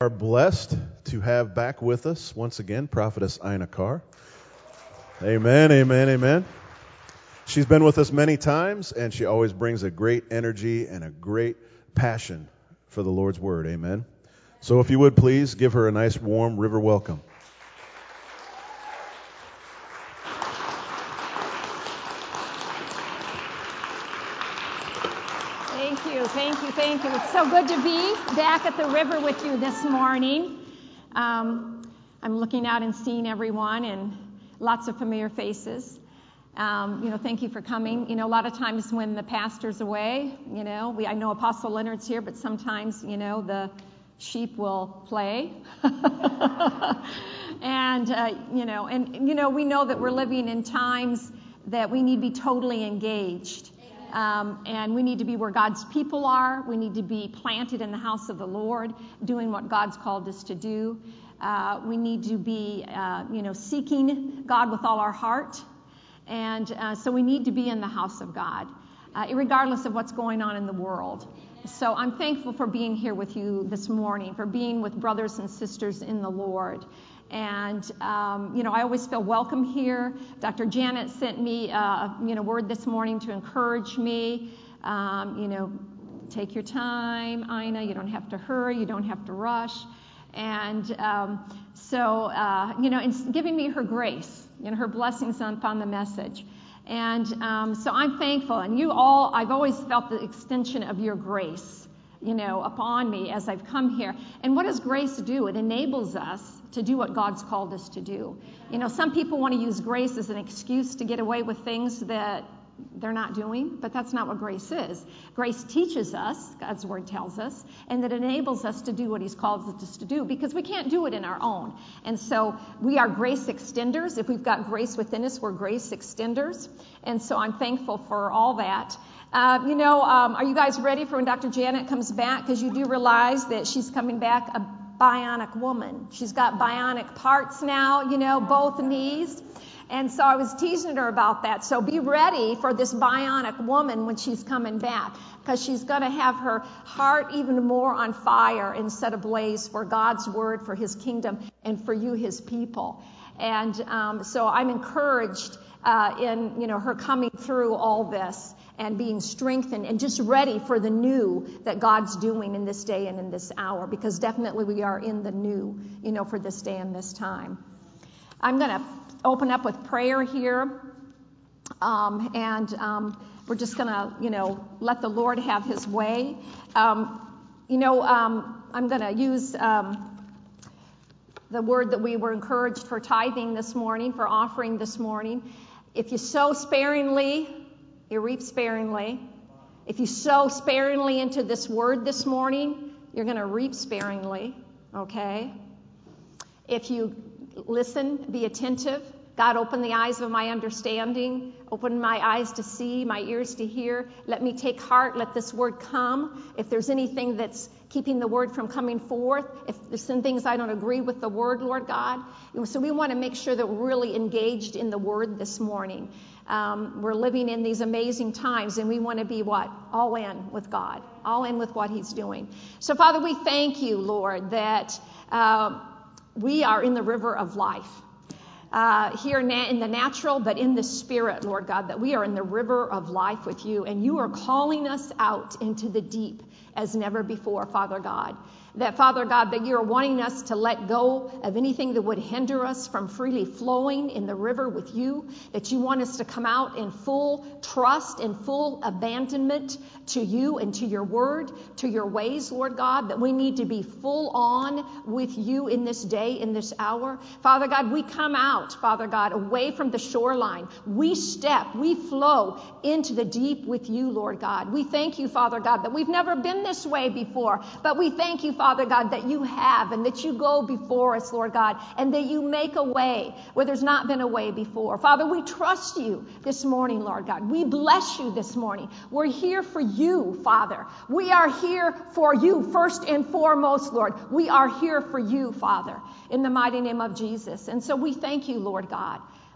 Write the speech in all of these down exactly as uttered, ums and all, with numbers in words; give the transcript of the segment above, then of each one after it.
Are blessed to have back with us once again Prophetess Ina Carr. Amen, amen, amen. She's been with us many times, and she always brings a great energy and a great passion for the Lord's Word. Amen. So if you would please give her a nice warm river welcome. Thank you, thank you, thank you. It's so good to be back at the river with you this morning. Um, I'm looking out and seeing everyone and lots of familiar faces. Um, you know, thank you for coming. You know, a lot of times when the pastor's away, you know, we I know Apostle Leonard's here, but sometimes, you know, the sheep will play. and, uh, you know, and, you know, we know that we're living in times that we need to be totally engaged. Um, and we need to be where God's people are. We need to be planted in the house of the Lord, doing what God's called us to do. Uh, we need to be, uh, you know, seeking God with all our heart. And uh, so we need to be in the house of God, uh, regardless of what's going on in the world. So I'm thankful for being here with you this morning, for being with brothers and sisters in the Lord. And, um, you know, I always feel welcome here. Doctor Janet sent me, uh, you know, word this morning to encourage me. Um, you know, take your time, Ina. You don't have to hurry. You don't have to rush. And um, so, uh, you know, and giving me her grace, you know, her blessings upon the message. And um, so I'm thankful. And you all, I've always felt the extension of your grace, you know, upon me as I've come here. And what does grace do? It enables us to do what God's called us to do. You know, some people want to use grace as an excuse to get away with things that they're not doing, but that's not what grace is. Grace teaches us, God's word tells us, and that enables us to do what he's called us to do, because we can't do it in our own. And so we are grace extenders. If we've got grace within us, we're grace extenders. And so I'm thankful for all that. Uh, you know, um, are you guys ready for when Doctor Janet comes back? Because you do realize that she's coming back a bionic woman. She's got bionic parts now, you know, both knees. And so I was teasing her about that. So be ready for this bionic woman when she's coming back, because she's going to have her heart even more on fire and set ablaze for God's word, for his kingdom, and for you, his people. And um, so I'm encouraged uh, in, you know, her coming through all this and being strengthened and just ready for the new that God's doing in this day and in this hour, because definitely we are in the new, you know, for this day and this time. I'm going to open up with prayer here, um, and um, we're just going to, you know, let the Lord have his way. Um, you know, um, I'm going to use um, the word that we were encouraged for tithing this morning, for offering this morning. If you sow sparingly, you reap sparingly. If you sow sparingly into this word this morning, you're going to reap sparingly, okay? If you listen, be attentive. God, open the eyes of my understanding. Open my eyes to see, my ears to hear. Let me take heart. Let this word come. If there's anything that's keeping the word from coming forth, if there's some things I don't agree with the word, Lord God. So we want to make sure that we're really engaged in the word this morning. Um, we're living in these amazing times, and we want to be what? All in with God. All in with what he's doing. So, Father, we thank you, Lord, that uh, we are in the river of life. Uh, here na- in the natural, but in the spirit, Lord God, that we are in the river of life with you, and you are calling us out into the deep as never before, Father God. That, Father God, that you're wanting us to let go of anything that would hinder us from freely flowing in the river with you, that you want us to come out in full trust and full abandonment to you and to your word, to your ways, Lord God, that we need to be full on with you in this day, in this hour. Father God, we come out, Father God, away from the shoreline. We step, we flow into the deep with you, Lord God. We thank you, Father God, that we've never been this way before, but we thank you, Father God, that you have, and that you go before us, Lord God, and that you make a way where there's not been a way before. Father, we trust you this morning, Lord God. We bless you this morning. We're here for you, Father. We are here for you first and foremost, Lord. We are here for you, Father, in the mighty name of Jesus. And so we thank you, Lord God.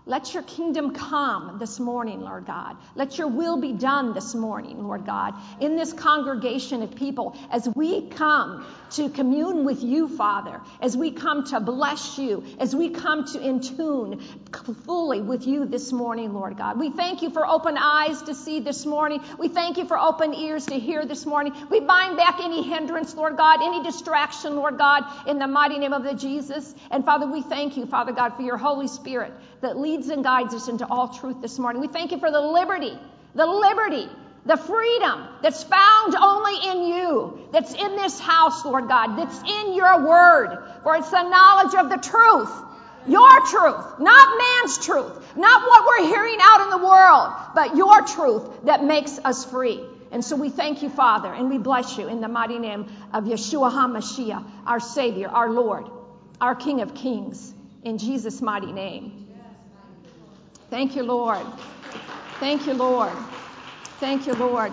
Let your kingdom come this morning, Lord God. Let your will be done this morning, Lord God, in this congregation of people as we come to commune with you, Father, as we come to bless you, as we come to in tune fully with you this morning, Lord God. We thank you for open eyes to see this morning. We thank you for open ears to hear this morning. We bind back any hindrance, Lord God, any distraction, Lord God, in the mighty name of the Jesus. And Father, we thank you, Father God, for your Holy Spirit that leads and guides us into all truth this morning. We thank you for the liberty, the liberty, the freedom that's found only in you, that's in this house, Lord God, that's in your word, for it's the knowledge of the truth, your truth, not man's truth, not what we're hearing out in the world, but your truth that makes us free. And so we thank you, Father, and we bless you in the mighty name of Yeshua HaMashiach, our Savior, our Lord, our King of Kings, in Jesus' mighty name. Thank you, Lord. Thank you, Lord. Thank you, Lord.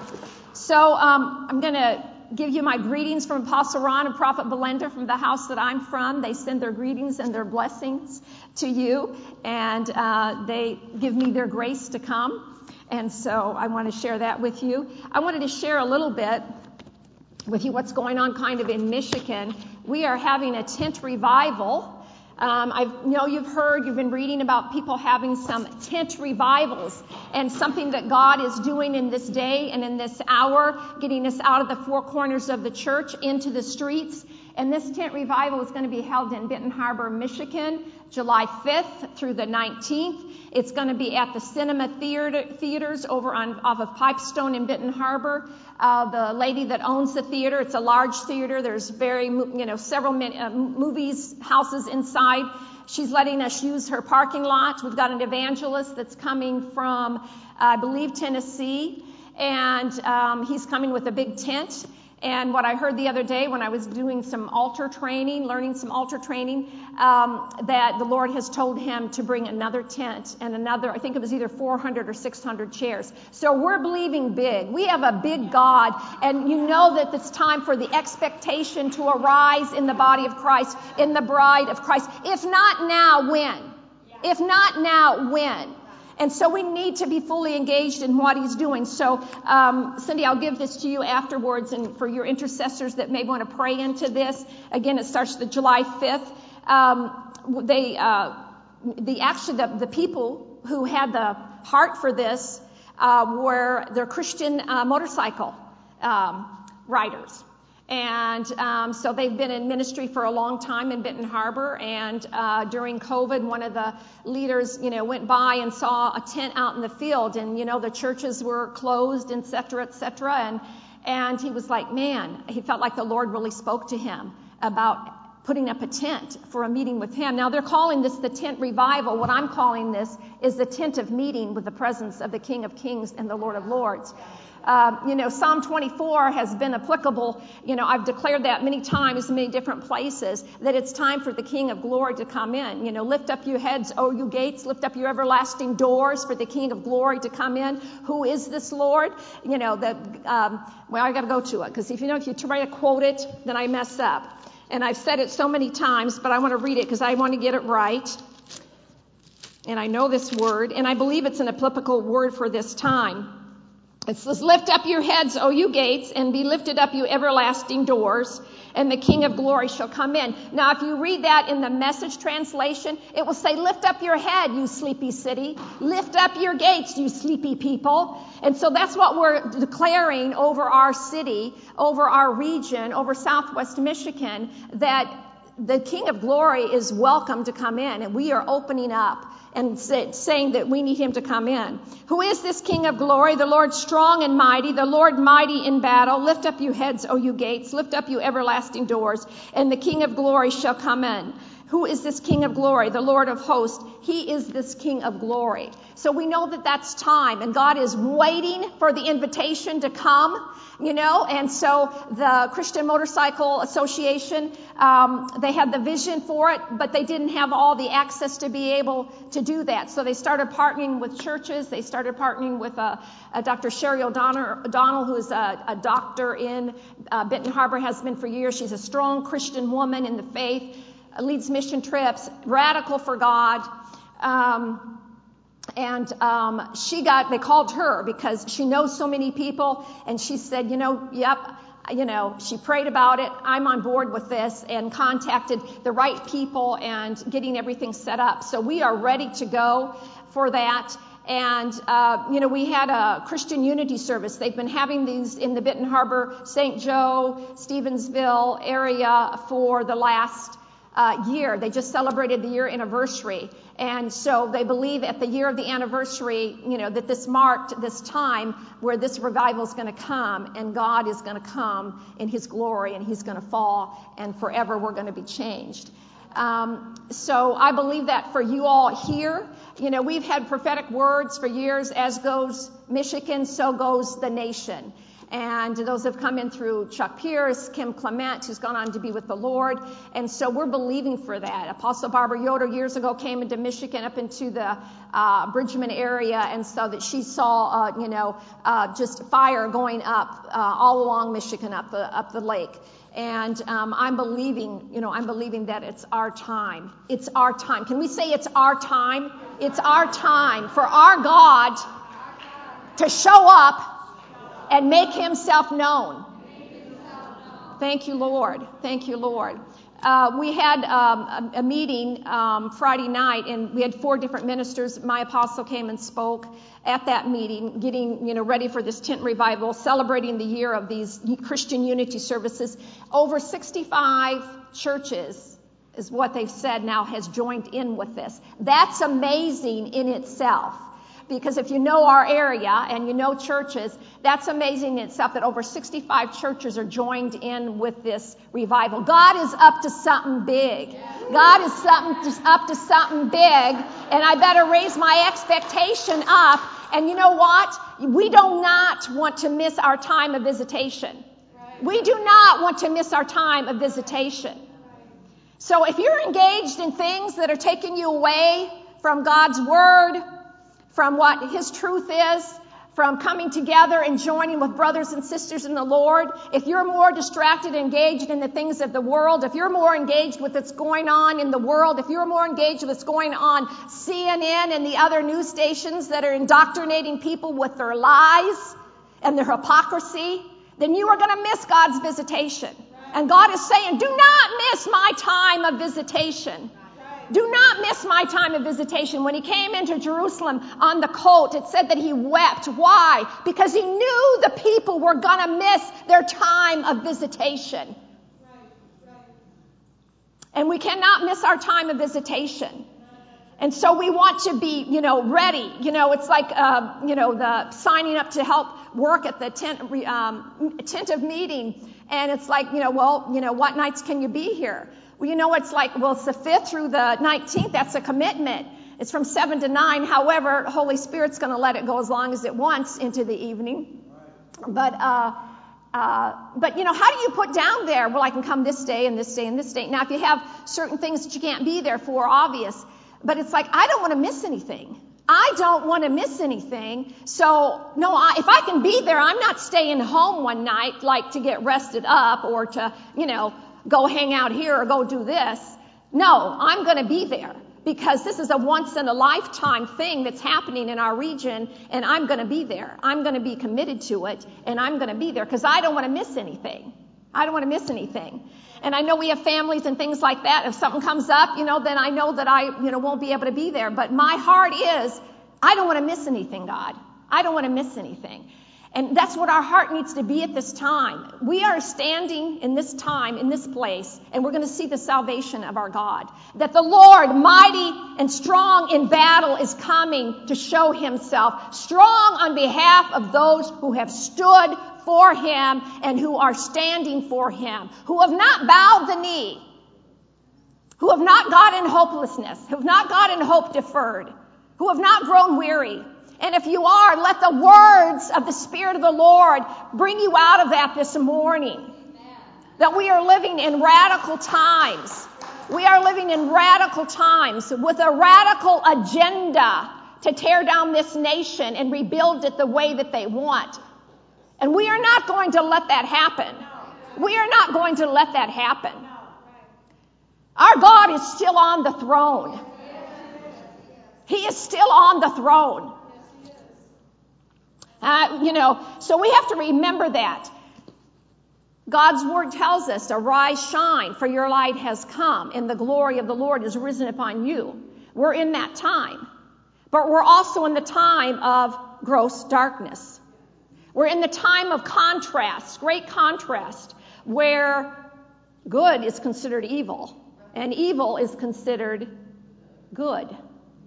So um, I'm going to give you my greetings from Apostle Ron and Prophet Belinda from the house that I'm from. They send their greetings and their blessings to you, and uh, they give me their grace to come. And so I want to share that with you. I wanted to share a little bit with you what's going on kind of in Michigan. We are having a tent revival. Um, I know you've heard, you've been reading about people having some tent revivals, and something that God is doing in this day and in this hour, getting us out of the four corners of the church into the streets. And this tent revival is going to be held in Benton Harbor, Michigan, July fifth through the nineteenth. It's going to be at the Cinema Theater, Theaters over on off of Pipestone in Benton Harbor. Uh, the lady that owns the theater, it's a large theater. There's very, you know, several uh, movies, houses inside. She's letting us use her parking lot. We've got an evangelist that's coming from, uh, I believe, Tennessee, and um, he's coming with a big tent. And what I heard the other day when I was doing some altar training, learning some altar training, um, that the Lord has told him to bring another tent and another, I think it was either four hundred or six hundred chairs. So we're believing big. We have a big God, and you know that it's time for the expectation to arise in the body of Christ, in the bride of Christ. If not now, when? If not now, when? And so we need to be fully engaged in what he's doing. So, um, Cindy, I'll give this to you afterwards, and for your intercessors that may want to pray into this. Again, it starts the July fifth. Um, they, uh, the actually the, the people who had the heart for this uh, were the Christian uh, motorcycle um, riders. And um, so they've been in ministry for a long time in Benton Harbor. And uh, during COVID, one of the leaders, you know, went by and saw a tent out in the field, and you know the churches were closed, et cetera, et cetera. And and he was like, man, he felt like the Lord really spoke to him about putting up a tent for a meeting with him. Now they're calling this the tent revival. What I'm calling this is the tent of meeting with the presence of the King of Kings and the Lord of Lords. Uh, you know, Psalm twenty-four has been applicable. You know, I've declared that many times in many different places, that it's time for the King of Glory to come in. You know, lift up your heads, O you gates, lift up your everlasting doors for the King of Glory to come in. Who is this Lord? You know, the, um, well, I got to go to it, because if you know, if you try to quote it, then I mess up. And I've said it so many times, but I want to read it because I want to get it right. And I know this word, and I believe it's an applicable word for this time. It says, lift up your heads, O you gates, and be lifted up, you everlasting doors, and the King of Glory shall come in. Now, if you read that in the Message translation, it will say, lift up your head, you sleepy city. Lift up your gates, you sleepy people. And so that's what we're declaring over our city, over our region, over Southwest Michigan, that the King of Glory is welcome to come in, and we are opening up and say, saying that we need him to come in. Who is this King of Glory? The Lord strong and mighty, the Lord mighty in battle. Lift up your heads, O you gates. Lift up you everlasting doors, and the King of Glory shall come in. Who is this King of Glory? The Lord of hosts. He is this King of Glory. So we know that that's time, and God is waiting for the invitation to come, you know. And so the Christian Motorcycle Association, um, they had the vision for it, but they didn't have all the access to be able to do that. So they started partnering with churches. They started partnering with uh, uh, Doctor Sherry O'Donnell, O'Donnell who is a, a doctor in uh, Benton Harbor, has been for years. She's a strong Christian woman in the faith, leads mission trips, radical for God. Um, And um, she got, they called her because she knows so many people. And she said, you know, yep, you know, she prayed about it. I'm on board with this, and contacted the right people and getting everything set up. So we are ready to go for that. And, uh, you know, we had a Christian Unity service. They've been having these in the Benton Harbor, Saint Joe, Stevensville area for the last uh, year. They just celebrated the year anniversary. And so they believe at the year of the anniversary, you know, that this marked this time where this revival is going to come, and God is going to come in his glory, and he's going to fall, and forever we're going to be changed. Um, so I believe that for you all here. You know, we've had prophetic words for years. As goes Michigan, so goes the nation. And those have come in through Chuck Pierce, Kim Clement, who's gone on to be with the Lord. And so we're believing for that. Apostle Barbara Yoder years ago came into Michigan, up into the uh, Bridgman area, and so that she saw, uh, you know, uh, just fire going up uh, all along Michigan, up the up the lake. And um, I'm believing, you know, I'm believing that it's our time. It's our time. Can we say it's our time? It's our time for our God to show up and make himself known. Thank you, Lord. Thank you, Lord. Uh, we had um, a, a meeting um, Friday night, and we had four different ministers. My apostle came and spoke at that meeting, getting, you know, ready for this tent revival, celebrating the year of these Christian Unity services. Over sixty-five churches is what they've said now has joined in with this. That's amazing in itself. Because if you know our area and you know churches, that's amazing in itself that over sixty-five churches are joined in with this revival. God is up to something big. God is something up to something big, and I better raise my expectation up. And you know what? We do not want to miss our time of visitation. We do not want to miss our time of visitation. So if you're engaged in things that are taking you away from God's Word, from what his truth is, from coming together and joining with brothers and sisters in the Lord, if you're more distracted, engaged in the things of the world, if you're more engaged with what's going on in the world, if you're more engaged with what's going on C N N and the other news stations that are indoctrinating people with their lies and their hypocrisy, then you are going to miss God's visitation. And God is saying, do not miss my time of visitation. Do not miss my time of visitation. When he came into Jerusalem on the colt, it said that he wept. Why? Because he knew the people were going to miss their time of visitation. Right, right. And we cannot miss our time of visitation. And so we want to be, you know, ready. You know, it's like, uh, you know, the signing up to help work at the tent, um, tent of meeting. And it's like, you know, well, you know, what nights can you be here? Well, you know, it's like, well, it's the fifth through the nineteenth. That's a commitment. It's from seven to nine. However, Holy Spirit's going to let it go as long as it wants into the evening. But, uh, uh, but, you know, how do you put down there, well, I can come this day and this day and this day. Now, if you have certain things that you can't be there for, obvious. But it's like, I don't want to miss anything. I don't want to miss anything. So, no, I, if I can be there, I'm not staying home one night, like to get rested up or to, you know, go hang out here or go do this. No, I'm going to be there because this is a once in a lifetime thing that's happening in our region, and I'm going to be there. I'm going to be committed to it, and I'm going to be there because I don't want to miss anything. I don't want to miss anything. And I know we have families and things like that. If something comes up, you know, then I know that I, you know, won't be able to be there. But my heart is, I don't want to miss anything, God. I don't want to miss anything. And that's what our heart needs to be at this time. We are standing in this time, in this place, and we're going to see the salvation of our God. That the Lord, mighty and strong in battle, is coming to show himself strong on behalf of those who have stood for him and who are standing for him, who have not bowed the knee, who have not got in hopelessness, who have not got in hope deferred, who have not grown weary. And if you are, let the words of the Spirit of the Lord bring you out of that this morning. Amen. That we are living in radical times. We are living in radical times with a radical agenda to tear down this nation and rebuild it the way that they want. And we are not going to let that happen. We are not going to let that happen. Our God is still on the throne. He is still on the throne. Uh, you know, so we have to remember that. God's word tells us, arise, shine, for your light has come, and the glory of the Lord is risen upon you. We're in that time. But we're also in the time of gross darkness. We're in the time of contrast, great contrast, where good is considered evil, and evil is considered good.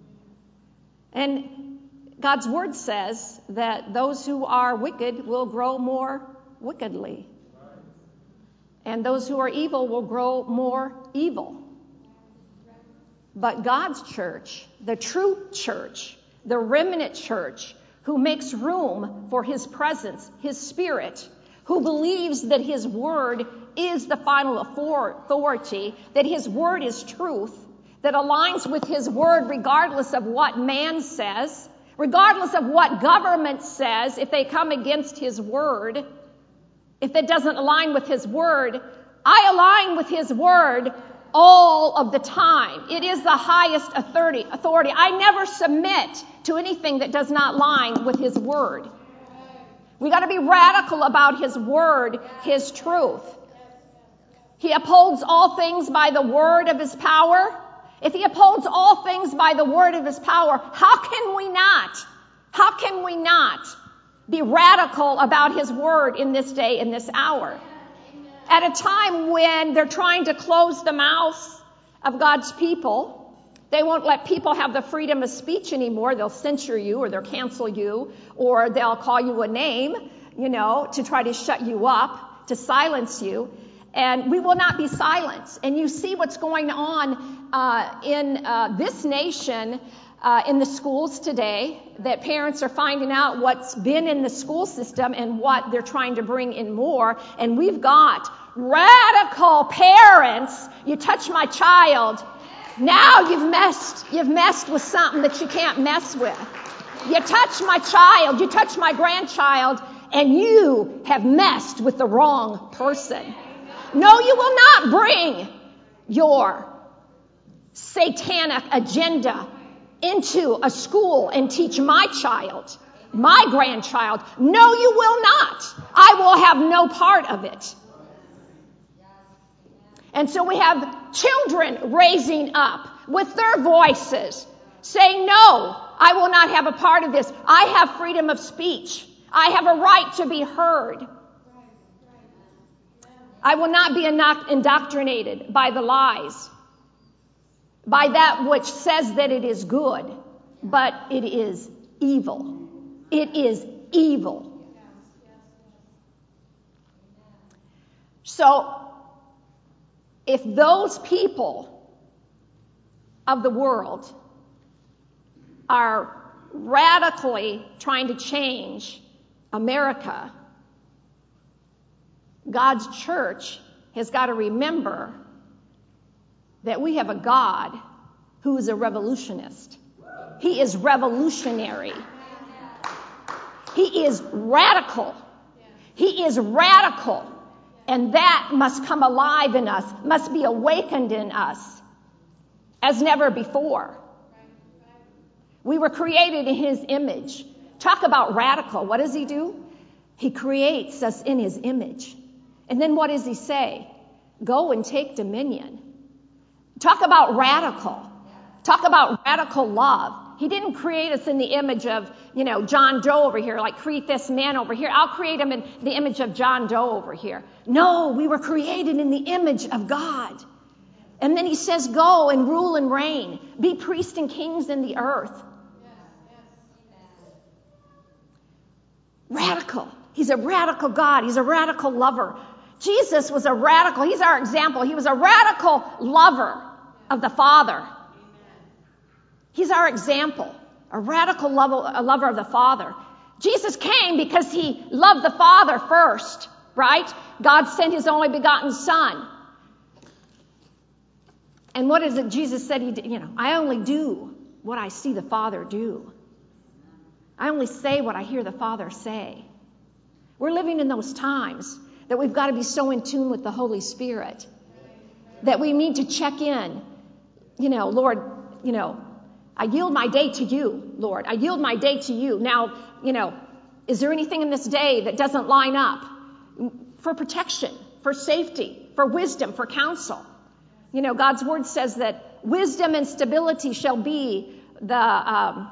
And God's word says that those who are wicked will grow more wickedly. And those who are evil will grow more evil. But God's church, the true church, the remnant church, who makes room for his presence, his spirit, who believes that his word is the final authority, that his word is truth, that aligns with his word regardless of what man says, regardless of what government says, if they come against his word, if it doesn't align with his word, I align with his word all of the time. It is the highest authority. authority. I never submit to anything that does not line with his word. We got to be radical about his word, his truth. He upholds all things by the word of his power. If he upholds all things by the word of his power, how can we not? How can we not be radical about his word in this day, in this hour? At a time when they're trying to close the mouths of God's people, they won't let people have the freedom of speech anymore. They'll censure you, or they'll cancel you, or they'll call you a name, you know, to try to shut you up, to silence you. And we will not be silenced. And you see what's going on uh, in uh, this nation, uh, in the schools today, that parents are finding out what's been in the school system and what they're trying to bring in more. And we've got radical parents. You touch my child, now you've messed, you've messed with something that you can't mess with. You touch my child, you touch my grandchild, and you have messed with the wrong person. No, you will not bring your satanic agenda into a school and teach my child, my grandchild. No, you will not. I will have no part of it. And so we have children raising up with their voices saying, no, I will not have a part of this. I have freedom of speech. I have a right to be heard. I will not be indoctrinated by the lies, by that which says that it is good, but it is evil. It is evil. So, if those people of the world are radically trying to change America, God's church has got to remember that we have a God who is a revolutionist. He is revolutionary. He is radical. He is radical. And that must come alive in us, must be awakened in us as never before. We were created in his image. Talk about radical. What does he do? He creates us in his image. And then what does he say? Go and take dominion. Talk about radical. Talk about radical love. He didn't create us in the image of, you know, John Doe over here, like create this man over here. I'll create him in the image of John Doe over here. No, we were created in the image of God. And then he says, go and rule and reign. Be priests and kings in the earth. Radical. He's a radical God. He's a radical lover. Jesus was a radical. He's our example. He was a radical lover of the Father. He's our example, a radical lover, a lover of the Father. Jesus came because he loved the Father first, right? God sent his only begotten Son. And what is it Jesus said he did? You know, I only do what I see the Father do. I only say what I hear the Father say. We're living in those times that we've got to be so in tune with the Holy Spirit that we need to check in. You know, Lord, you know, I yield my day to you, Lord. I yield my day to you. Now, you know, is there anything in this day that doesn't line up for protection, for safety, for wisdom, for counsel? You know, God's word says that wisdom and stability shall be the, um,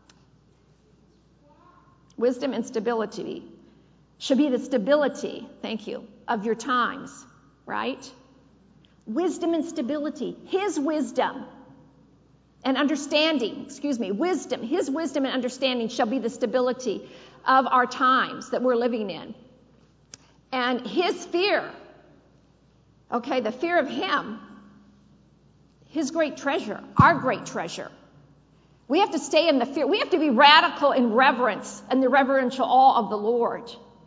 wisdom and stability should be the stability, thank you, of your times, right? Wisdom and stability, his wisdom and understanding, excuse me, wisdom, his wisdom and understanding shall be the stability of our times that we're living in. And his fear, okay, the fear of him, his great treasure, our great treasure. We have to stay in the fear. We have to be radical in reverence and the reverential awe of the Lord.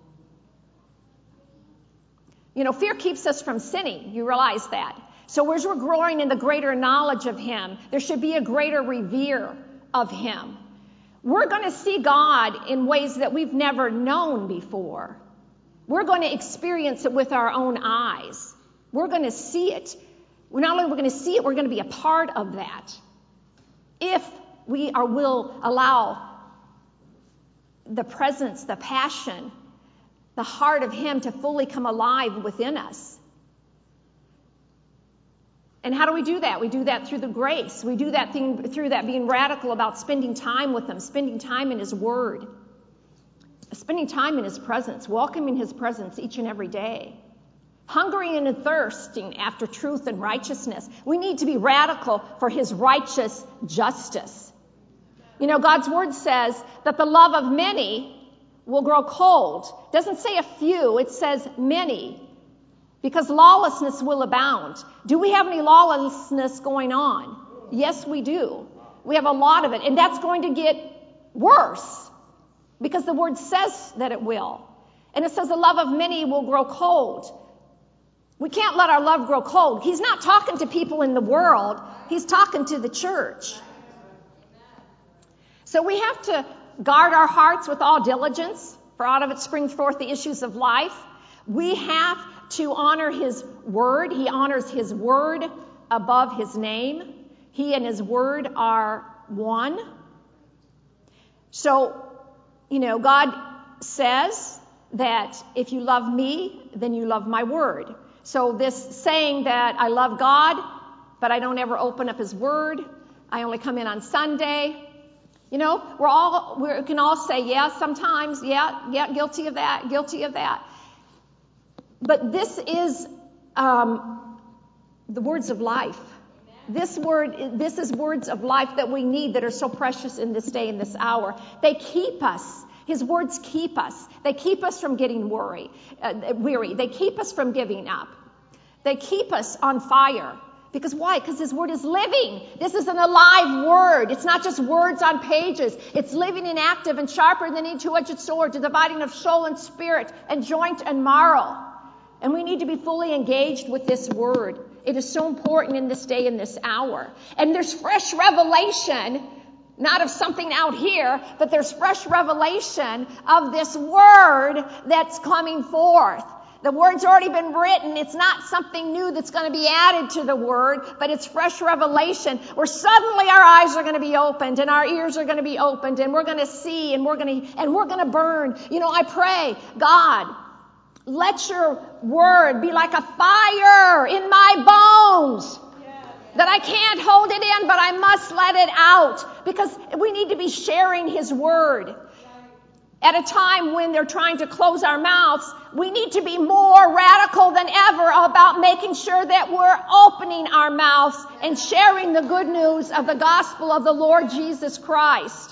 You know, fear keeps us from sinning. You realize that. So as we're growing in the greater knowledge of him, there should be a greater revere of him. We're going to see God in ways that we've never known before. We're going to experience it with our own eyes. We're going to see it. We're not only we're going to see it, we're going to be a part of that. If we are, will allow the presence, the passion, the heart of him to fully come alive within us. And how do we do that? We do that through the grace. We do that thing, through that being radical about spending time with him, spending time in his word, spending time in his presence, welcoming his presence each and every day, hungering and thirsting after truth and righteousness. We need to be radical for his righteous justice. You know, God's word says that the love of many will grow cold. It doesn't say a few, it says many. Because lawlessness will abound. Do we have any lawlessness going on? Yes, we do. We have a lot of it. And that's going to get worse. Because the word says that it will. And it says the love of many will grow cold. We can't let our love grow cold. He's not talking to people in the world. He's talking to the church. So we have to guard our hearts with all diligence, for out of it spring forth the issues of life. We have to honor his word. He honors his word above his name. He and his word are one. So, you know, God says that if you love me, then you love my word. So this saying that I love God, but I don't ever open up his word, I only come in on Sunday. You know, we're all, we can all say, yeah, sometimes, yeah, yeah, guilty of that, guilty of that. But this is um, the words of life. This word, this is words of life that we need that are so precious in this day and this hour. They keep us. His words keep us. They keep us from getting worry, uh, weary. They keep us from giving up. They keep us on fire. Because why? Because his word is living. This is an alive word. It's not just words on pages. It's living and active and sharper than any two-edged sword, to dividing of soul and spirit and joint and marrow. And we need to be fully engaged with this word. It is so important in this day and this hour. And there's fresh revelation, not of something out here, but there's fresh revelation of this word that's coming forth. The word's already been written. It's not something new that's going to be added to the word, but it's fresh revelation where suddenly our eyes are going to be opened and our ears are going to be opened and we're going to see and we're going to, and we're going to burn. You know, I pray, God, let your word be like a fire in my bones, that I can't hold it in, but I must let it out, because we need to be sharing his word. At a time when they're trying to close our mouths, we need to be more radical than ever about making sure that we're opening our mouths and sharing the good news of the gospel of the Lord Jesus Christ.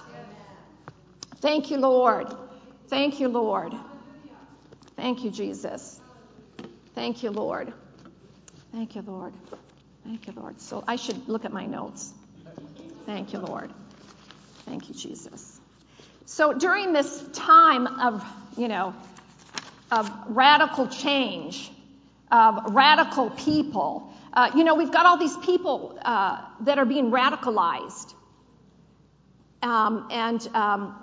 Thank you, Lord. Thank you, Lord. Thank you, Jesus. Thank you, Lord. Thank you, Lord. Thank you, Lord. So I should look at my notes. Thank you, Lord. Thank you, Jesus. So during this time of, you know, of radical change, of radical people, uh, you know, we've got all these people uh, that are being radicalized. Um, and um,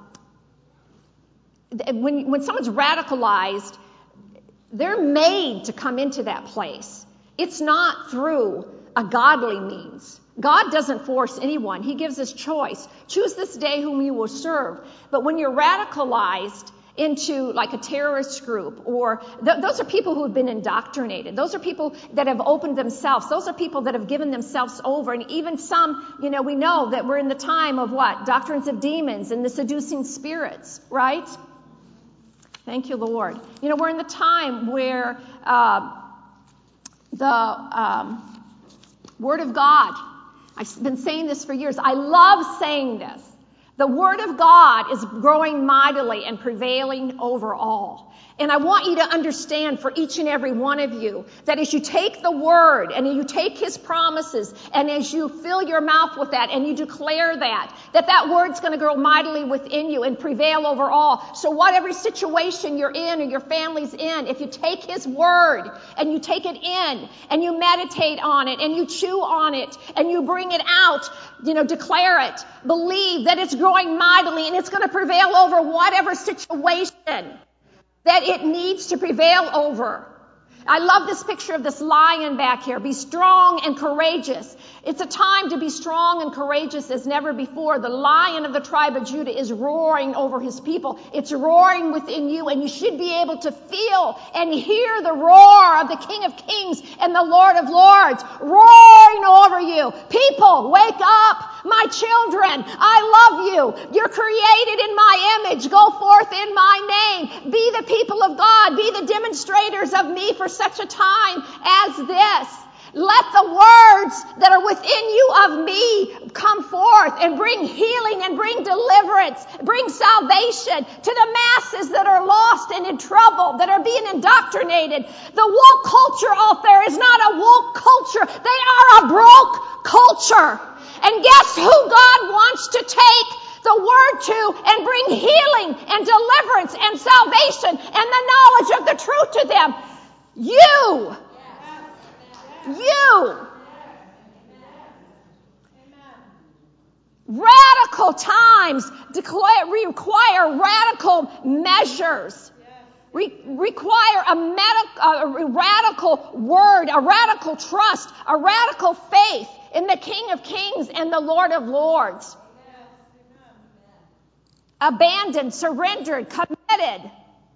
when, when someone's radicalized, they're made to come into that place. It's not through a godly means. God doesn't force anyone. He gives us choice. Choose this day whom you will serve. But when you're radicalized into like a terrorist group, or th- those are people who have been indoctrinated. Those are people that have opened themselves. Those are people that have given themselves over. And even some, you know, we know that we're in the time of what? Doctrines of demons and the seducing spirits, right? Thank you, Lord. You know, we're in the time where uh, the um, Word of God, I've been saying this for years. I love saying this. The Word of God is growing mightily and prevailing over all. And I want you to understand for each and every one of you that as you take the Word and you take His promises and as you fill your mouth with that and you declare that, that that Word's going to grow mightily within you and prevail over all. So whatever situation you're in or your family's in, if you take His Word and you take it in and you meditate on it and you chew on it and you bring it out, you know, declare it, believe that it's growing mightily and it's going to prevail over whatever situation that it needs to prevail over. I love this picture of this lion back here. Be strong and courageous. It's a time to be strong and courageous as never before. The lion of the tribe of Judah is roaring over his people. It's roaring within you, and you should be able to feel and hear the roar of the King of Kings and the Lord of Lords roaring over you. People, wake up. My children, I love you. You're created in my image. Go forth in my name. Be the people of God. Be the demonstrators of me for such a time as this. Let the words that are within you of me come forth and bring healing and bring deliverance, bring salvation to the masses that are lost and in trouble, that are being indoctrinated. The woke culture out there is not a woke culture. They are a broke culture. And guess who God wants to take the word to and bring healing and deliverance and salvation and the knowledge of the truth to them? You. You. Radical times declare, require radical measures. Re- require a, medic, a radical word, a radical trust, a radical faith in the King of Kings and the Lord of Lords. Abandoned, surrendered, committed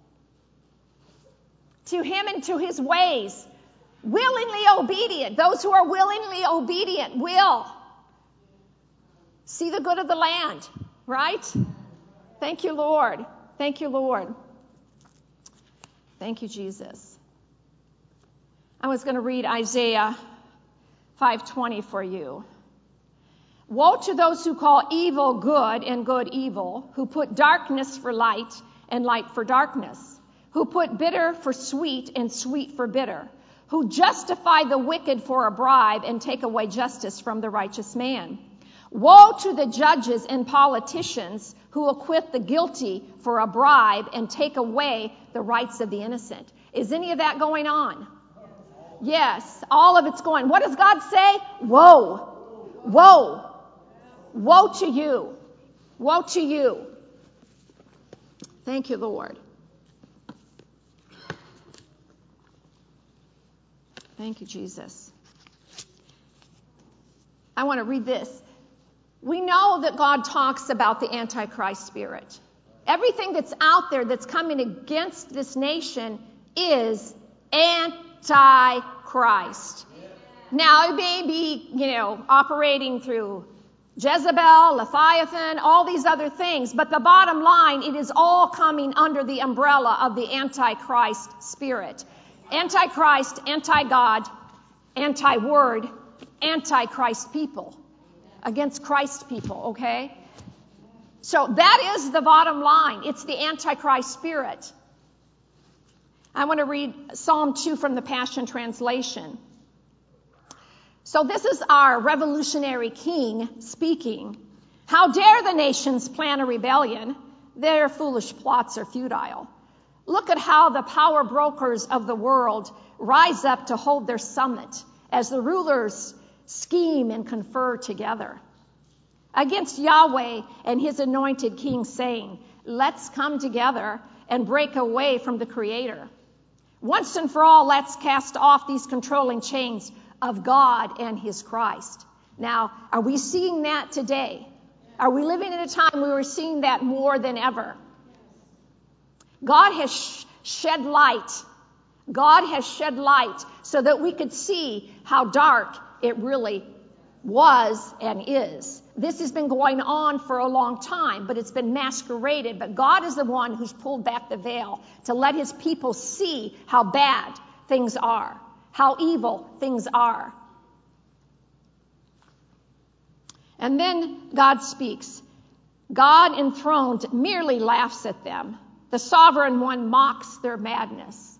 to Him and to His ways. Willingly obedient. Those who are willingly obedient will see the good of the land, right? Thank you, Lord. Thank you, Lord. Thank you, Jesus. I was going to read Isaiah five twenty for you. Woe to those who call evil good and good evil, who put darkness for light and light for darkness, who put bitter for sweet and sweet for bitter, who justify the wicked for a bribe and take away justice from the righteous man. Woe to the judges and politicians who acquit the guilty for a bribe and take away the rights of the innocent. Is any of that going on? Yes, all of it's going. What does God say? Woe. Woe. Woe to you. Woe to you. Thank you, Lord. Thank you, Jesus. I want to read this. We know that God talks about the Antichrist spirit. Everything that's out there that's coming against this nation is Antichrist. Now, it may be, you know, operating through Jezebel, Leviathan, all these other things, but the bottom line, it is all coming under the umbrella of the Antichrist spirit. Antichrist, anti-God, anti-word, anti-Christ people. Against Christ people, okay? So that is the bottom line. It's the Antichrist spirit. I want to read Psalm two from the Passion Translation. So this is our revolutionary king speaking. How dare the nations plan a rebellion? Their foolish plots are futile. Look at how the power brokers of the world rise up to hold their summit as the rulers scheme and confer together against Yahweh and His anointed king, saying, let's come together and break away from the Creator. Once and for all, let's cast off these controlling chains. of God and his Christ. Now, are we seeing that today? Are we living in a time where we're seeing that more than ever? God has sh- shed light. God has shed light so that we could see how dark it really was and is. This has been going on for a long time, but it's been masqueraded. But God is the one who's pulled back the veil to let his people see how bad things are, how evil things are. And then God speaks. God enthroned merely laughs at them. The sovereign one mocks their madness.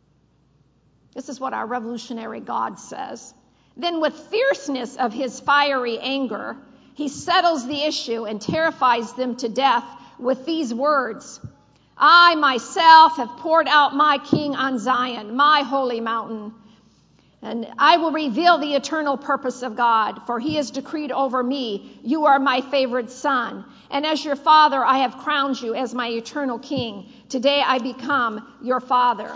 This is what our revolutionary God says. Then with fierceness of his fiery anger, he settles the issue and terrifies them to death with these words. I myself have poured out my king on Zion, my holy mountain. And I will reveal the eternal purpose of God, for he has decreed over me, you are my favorite son. And as your father, I have crowned you as my eternal king. Today I become your father.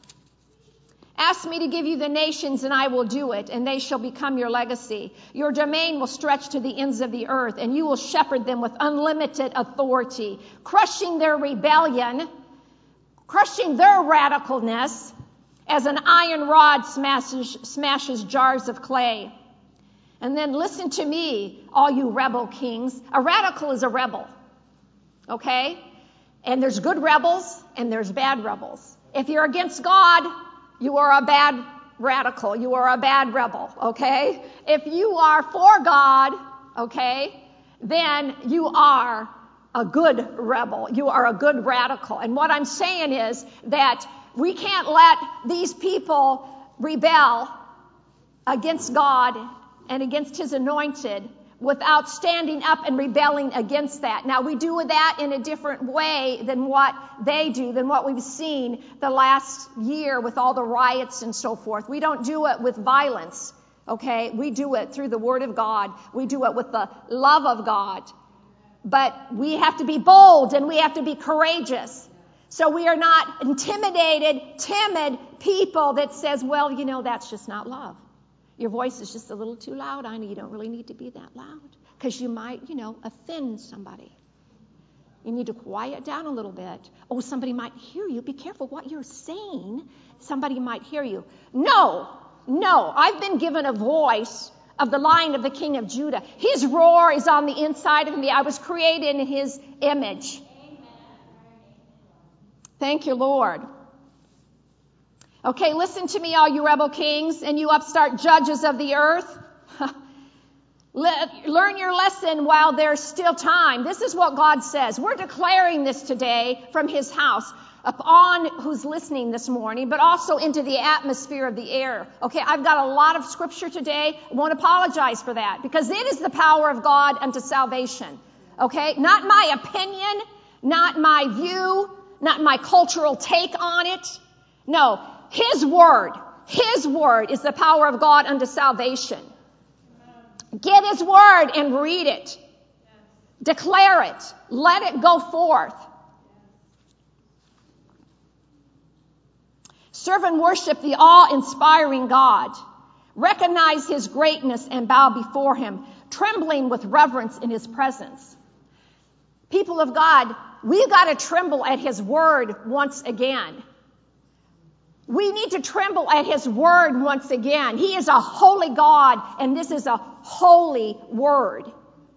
Ask me to give you the nations, and I will do it, and they shall become your legacy. Your domain will stretch to the ends of the earth, and you will shepherd them with unlimited authority, crushing their rebellion, crushing their radicalness, as an iron rod smashes, smashes jars of clay. And then listen to me, all you rebel kings. A radical is a rebel, okay? And there's good rebels, and there's bad rebels. If you're against God, you are a bad radical. You are a bad rebel, okay? If you are for God, okay, then you are a good rebel. You are a good radical. And what I'm saying is that we can't let these people rebel against God and against his anointed without standing up and rebelling against that. Now, we do that in a different way than what they do, than what we've seen the last year with all the riots and so forth. We don't do it with violence, okay? We do it through the Word of God. We do it with the love of God. But we have to be bold and we have to be courageous. So we are not intimidated, timid people that says, well, you know, that's just not love. Your voice is just a little too loud. I know you don't really need to be that loud because you might, you know, offend somebody. You need to quiet down a little bit. Oh, somebody might hear you. Be careful what you're saying. Somebody might hear you. No, no. I've been given a voice of the Lion of the King of Judah. His roar is on the inside of me. I was created in his image. Thank you, Lord. Okay, listen to me, all you rebel kings and you upstart judges of the earth. Learn your lesson while there's still time. This is what God says. We're declaring this today from his house upon who's listening this morning, but also into the atmosphere of the air. Okay, I've got a lot of scripture today. I won't apologize for that because it is the power of God unto salvation. Okay, not my opinion, not my view, not my cultural take on it. No, his word, his word is the power of God unto salvation. Get his word and read it. Declare it. Let it go forth. Serve and worship the awe-inspiring God. Recognize his greatness and bow before him, trembling with reverence in his presence. People of God, we've got to tremble at his word once again. We need to tremble at his word once again. He is a holy God, and this is a holy word.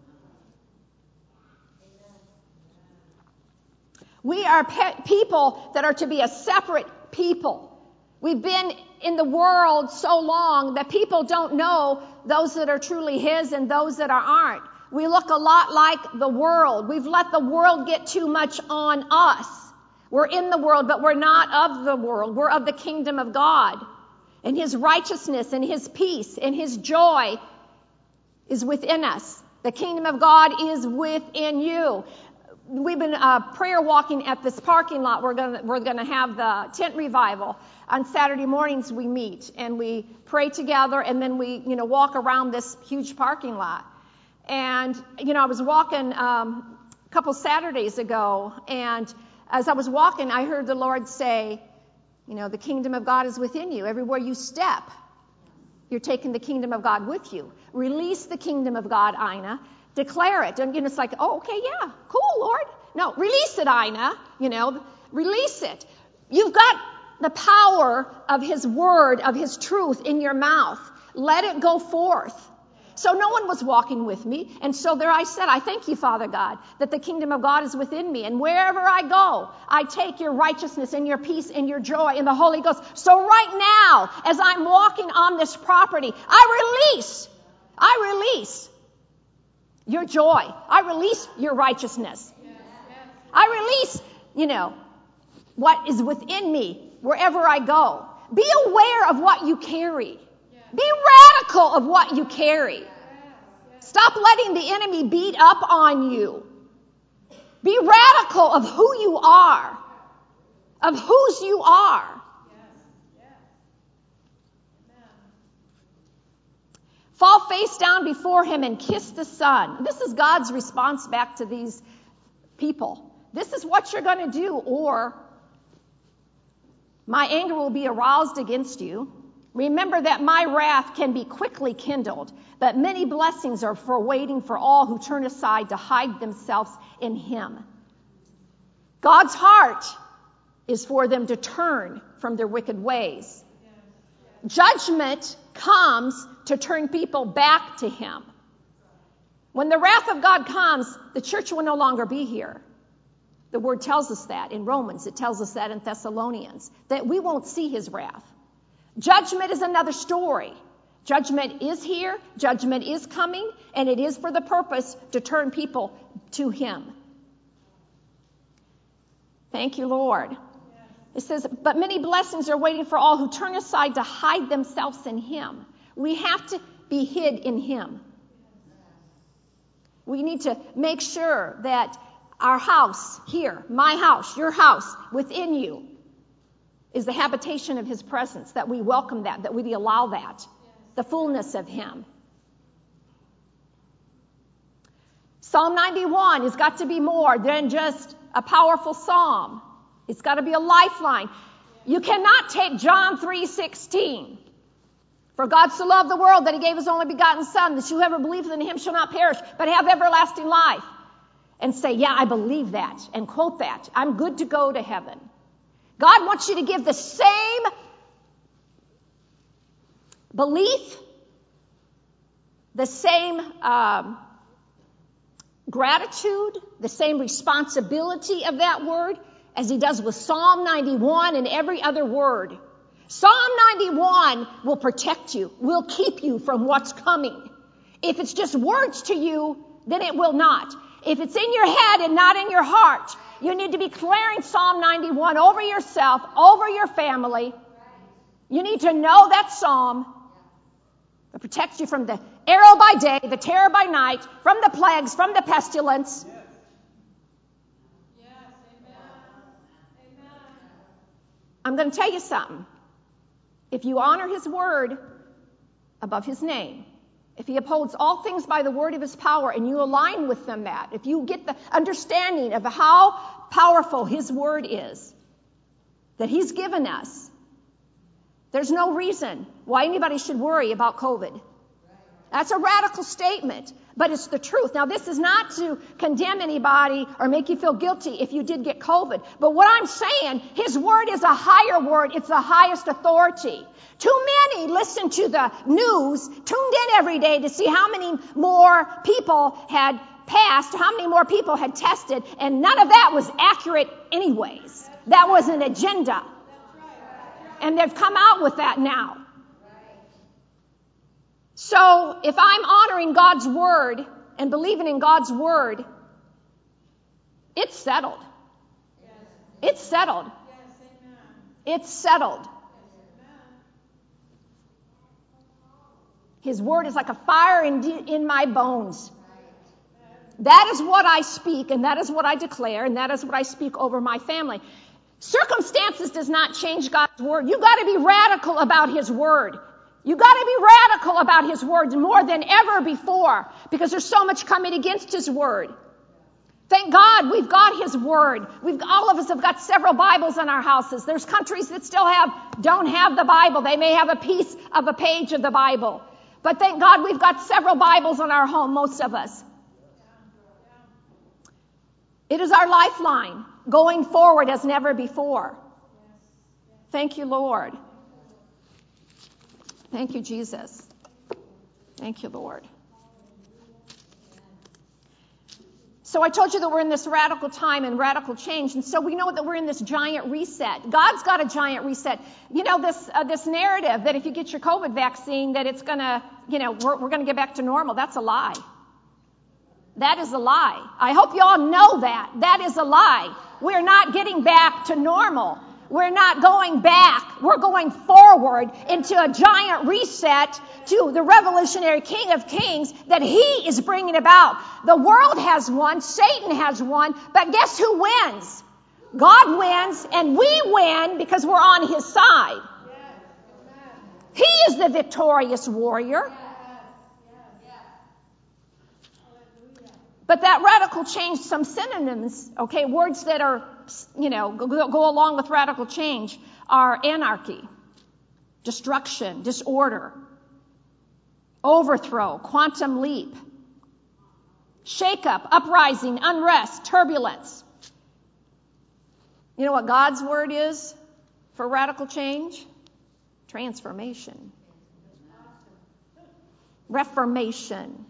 We are pe- people that are to be a separate people. We've been in the world so long that people don't know those that are truly his and those that aren't. We look a lot like the world. We've let the world get too much on us. We're in the world, but we're not of the world. We're of the kingdom of God. And his righteousness and his peace and his joy is within us. The kingdom of God is within you. We've been uh, prayer walking at this parking lot. We're going we're going to have the tent revival. On Saturday mornings we meet and we pray together and then we, you know, walk around this huge parking lot. And, you know, I was walking um, a couple Saturdays ago, and as I was walking, I heard the Lord say, you know, the kingdom of God is within you everywhere you step. You're taking the kingdom of God with you. Release the kingdom of God, Ina. Declare it. And you know, it's like, oh, okay, yeah, cool, Lord. No, release it, Ina. You know, release it. You've got the power of his word, of his truth in your mouth. Let it go forth. So no one was walking with me. And so there I said, I thank you, Father God, that the kingdom of God is within me. And wherever I go, I take your righteousness and your peace and your joy in the Holy Ghost. So right now, as I'm walking on this property, I release, I release your joy. I release your righteousness. I release, you know, what is within me wherever I go. Be aware of what you carry. Be radical of what you carry. Stop letting the enemy beat up on you. Be radical of who you are, of whose you are. Fall face down before him and kiss the Son. This is God's response back to these people. This is what you're going to do, or my anger will be aroused against you. Remember that my wrath can be quickly kindled, but many blessings are for waiting for all who turn aside to hide themselves in him. God's heart is for them to turn from their wicked ways. Judgment comes to turn people back to him. When the wrath of God comes, the church will no longer be here. The word tells us that in Romans. It tells us that in Thessalonians, that we won't see his wrath. Judgment is another story. Judgment is here, judgment is coming, and it is for the purpose to turn people to him. Thank you, Lord. It says, but many blessings are waiting for all who turn aside to hide themselves in him. We have to be hid in him. We need to make sure that our house here, my house, your house, within you, is the habitation of his presence, that we welcome that, that we allow that, the fullness of him. Psalm ninety-one has got to be more than just a powerful psalm. It's got to be a lifeline. You cannot take John three sixteen. For God so loved the world that he gave his only begotten Son, that whoever believes in him shall not perish, but have everlasting life. And say, yeah, I believe that, and quote that. I'm good to go to heaven. God wants you to give the same belief, the same um, gratitude, the same responsibility of that word as he does with Psalm ninety-one and every other word. Psalm ninety-one will protect you, will keep you from what's coming. If it's just words to you, then it will not. If it's in your head and not in your heart, you need to be declaring Psalm ninety-one over yourself, over your family. You need to know that psalm. It protects you from the arrow by day, the terror by night, from the plagues, from the pestilence. Yes. Yes. Amen. Amen. I'm going to tell you something. If you honor his word above his name, if he upholds all things by the word of his power and you align with them that, if you get the understanding of how powerful his word is that he's given us, there's no reason why anybody should worry about COVID. That's a radical statement, but it's the truth. Now, this is not to condemn anybody or make you feel guilty if you did get COVID. But what I'm saying, his word is a higher word. It's the highest authority. Too many listen to the news, tuned in every day to see how many more people had passed, how many more people had tested, and none of that was accurate anyways. That was an agenda. And they've come out with that now. So if I'm honoring God's word and believing in God's word, it's settled. It's settled. It's settled. His word is like a fire in, in my bones. That is what I speak, and that is what I declare, and that is what I speak over my family. Circumstances does not change God's word. You've got to be radical about his word. You've got to be radical about his words more than ever before, because there's so much coming against his word. Thank God we've got His Word. We've, all of us have got several Bibles in our houses. There's countries that still have, don't have the Bible. They may have a piece of a page of the Bible. But thank God we've got several Bibles in our home, most of us. It is our lifeline going forward as never before. Thank you, Lord. Thank you, Jesus. Thank you, Lord. So I told you that we're in this radical time and radical change, and so we know that we're in this giant reset. God's got a giant reset. You know, this uh, this narrative that if you get your COVID vaccine, that it's going to, you know, we're, we're going to get back to normal, that's a lie. That is a lie. I hope you all know that. That is a lie. We're not getting back to normal. We're not going back. We're going forward into a giant reset to the revolutionary King of Kings that He is bringing about. The world has won. Satan has won. But guess who wins? God wins, and we win because we're on His side. He is the victorious warrior. But that radical change, some synonyms, okay, words that are, you know, go, go along with radical change are anarchy, destruction, disorder, overthrow, quantum leap, shake-up, uprising, unrest, turbulence. You know what God's word is for radical change? Transformation. Reformation.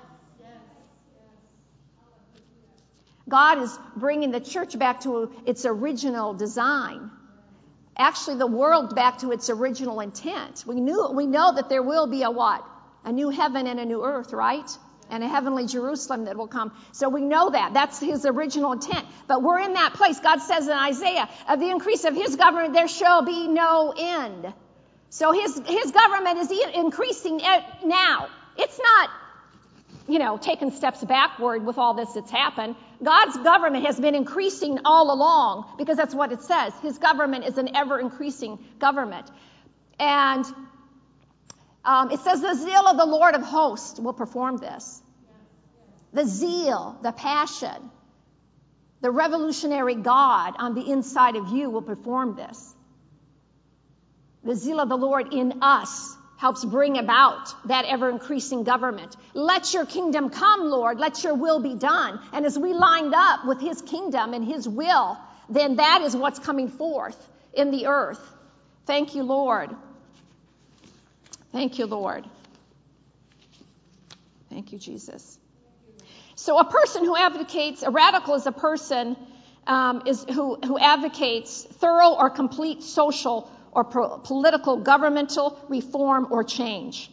God is bringing the church back to its original design. Actually, the world back to its original intent. We knew, we know that there will be a what? A new heaven and a new earth, right? And a heavenly Jerusalem that will come. So we know that. That's His original intent. But we're in that place. God says in Isaiah, of the increase of His government, there shall be no end. So His, His government is increasing now. It's not, you know, taking steps backward with all this that's happened. God's government has been increasing all along because that's what it says. His government is an ever-increasing government. And um, it says the zeal of the Lord of hosts will perform this. The zeal, the passion, the revolutionary God on the inside of you will perform this. The zeal of the Lord in us helps bring about that ever-increasing government. Let your kingdom come, Lord. Let your will be done. And as we lined up with His kingdom and His will, then that is what's coming forth in the earth. Thank you, Lord. Thank you, Lord. Thank you, Jesus. So a person who advocates, a radical is a person um, is who, who advocates thorough or complete social or pro- political, governmental reform or change.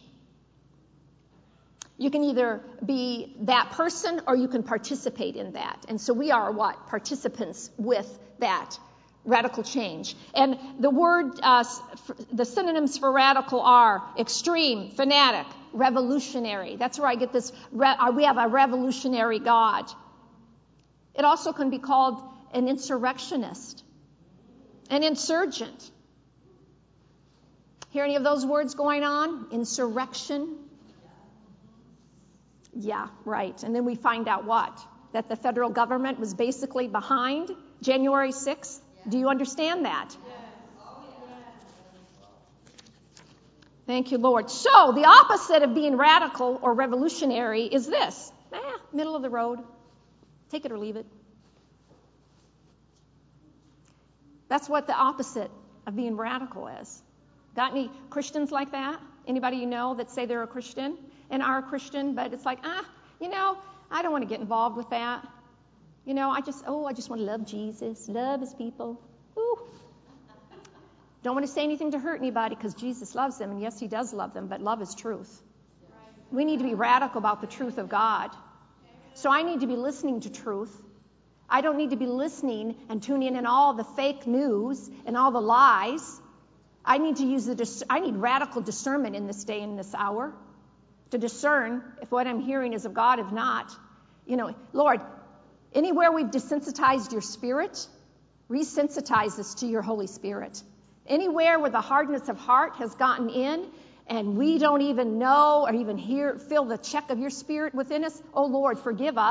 You can either be that person or you can participate in that. And so we are what? Participants with that radical change. And the word, uh, the synonyms for radical are extreme, fanatic, revolutionary. That's where I get this, re- we have a revolutionary God. It also can be called an insurrectionist, an insurgent. Hear any of those words going on? Insurrection. Yeah, right. And then we find out what? That the federal government was basically behind January sixth. Do you understand that? Thank you, Lord. So the opposite of being radical or revolutionary is this. Eh, middle of the road. Take it or leave it. That's what the opposite of being radical is. Got any Christians like that? Anybody you know that say they're a Christian and are a Christian, but it's like, ah, you know, I don't want to get involved with that. You know, I just, oh, I just want to love Jesus, love His people. Ooh. Don't want to say anything to hurt anybody because Jesus loves them, and yes, He does love them, but love is truth. We need to be radical about the truth of God. So I need to be listening to truth. I don't need to be listening and tuning in all the fake news and all the lies. I need to use the, dis- I need radical discernment in this day and this hour to discern if what I'm hearing is of God, if not. You know, Lord, anywhere we've desensitized your spirit, resensitize us to your Holy Spirit. Anywhere where the hardness of heart has gotten in and we don't even know or even hear, feel the check of your spirit within us, oh Lord, forgive us.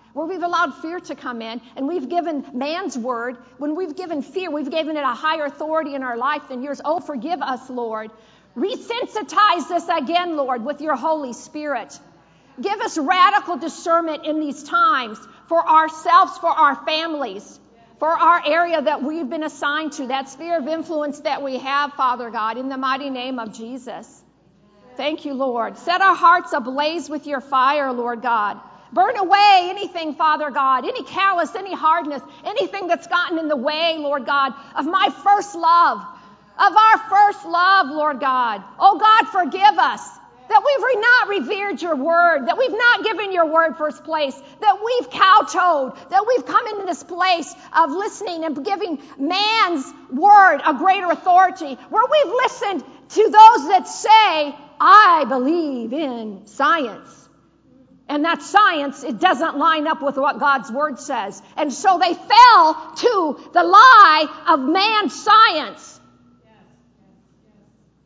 where we've allowed fear to come in, and we've given man's word. When we've given fear, we've given it a higher authority in our life than yours. Oh, forgive us, Lord. Resensitize us again, Lord, with your Holy Spirit. Give us radical discernment in these times for ourselves, for our families, for our area that we've been assigned to, that sphere of influence that we have, Father God, in the mighty name of Jesus. Thank you, Lord. Set our hearts ablaze with your fire, Lord God. Burn away anything, Father God, any callous, any hardness, anything that's gotten in the way, Lord God, of my first love, of our first love, Lord God. Oh God, forgive us that we've not revered your word, that we've not given your word first place, that we've kowtowed, that we've come into this place of listening and giving man's word a greater authority, where we've listened to those that say, I believe in science. And that science, it doesn't line up with what God's word says. And so they fell to the lie of man's science. Yes, yes, yes.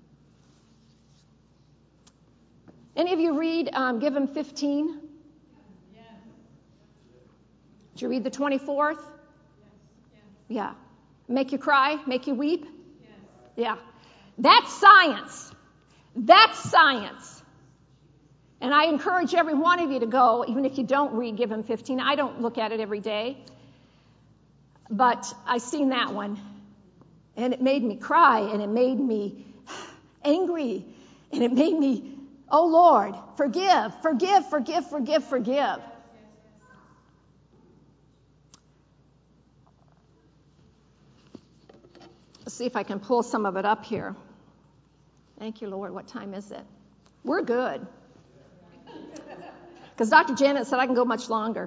Any of you read, um, give him fifteen? Yes. Did you read the twenty-fourth? Yes. Yes. Yeah. Make you cry? Make you weep? Yes. Yeah. That's science. That's science. And I encourage every one of you to go, even if you don't read Give Him fifteen. I don't look at it every day. But I seen that one. And it made me cry, and it made me angry, and it made me, oh Lord, forgive, forgive, forgive, forgive, forgive. Let's see if I can pull some of it up here. Thank you, Lord. What time is it? We're good. Because Doctor Janet said I can go much longer.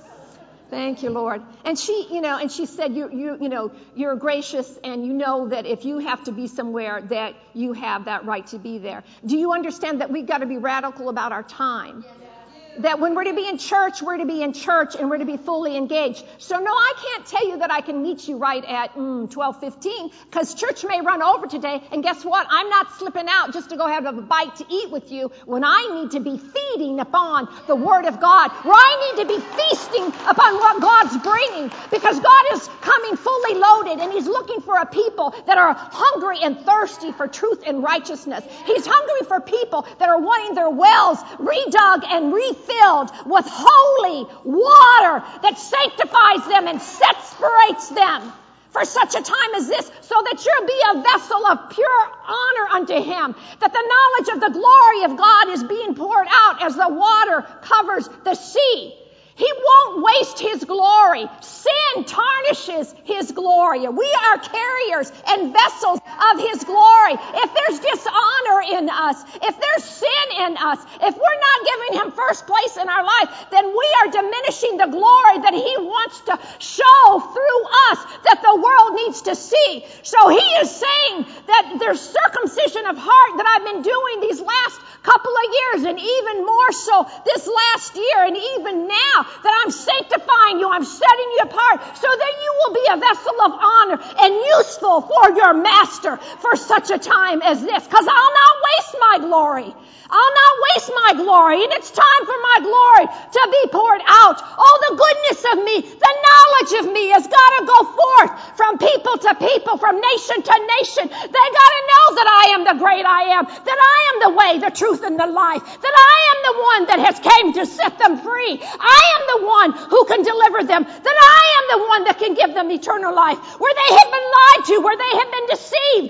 Thank you, Lord. And she, you know, and she said, you, you, you know, you're gracious, and you know that if you have to be somewhere, that you have that right to be there. Do you understand that we've got to be radical about our time? Yes. That when we're to be in church, we're to be in church, and we're to be fully engaged. So no, I can't tell you that I can meet you right at mm, twelve fifteen, because church may run over today, and guess what? I'm not slipping out just to go have a bite to eat with you when I need to be feeding upon the Word of God, where I need to be feasting upon what God's bringing, because God is coming fully loaded, and He's looking for a people that are hungry and thirsty for truth and righteousness. He's hungry for people that are wanting their wells redug and refilled with holy water that sanctifies them and separates them for such a time as this, so that you'll be a vessel of pure honor unto Him, that the knowledge of the glory of God is being poured out as the water covers the sea. He won't waste His glory. Sin tarnishes His glory. We are carriers and vessels of His glory. If there's dishonor in us, if there's sin in us, if we're not giving Him first place in our life, then we are diminishing the glory that He wants to show through us, that the world needs to see. So He is saying that there's circumcision of heart that I've been doing these last couple of years, and even more so this last year, and even now, that I'm sanctifying you, I'm setting you apart, so that you will be a vessel of honor and useful for your master for such a time as this. Because I'll not waste my glory. I'll not waste my glory, and it's time for my glory to be poured out. All the goodness of me, the knowledge of me has got to go forth from people to people, from nation to nation. They got to know that I am the great I am, that I am the way, the truth, and the life, that I am the one that has came to set them free. I am the one who can deliver them, that I am the one that can give them eternal life, where they have been lied to, where they have been deceived,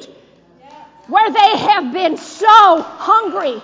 where they have been so hungry,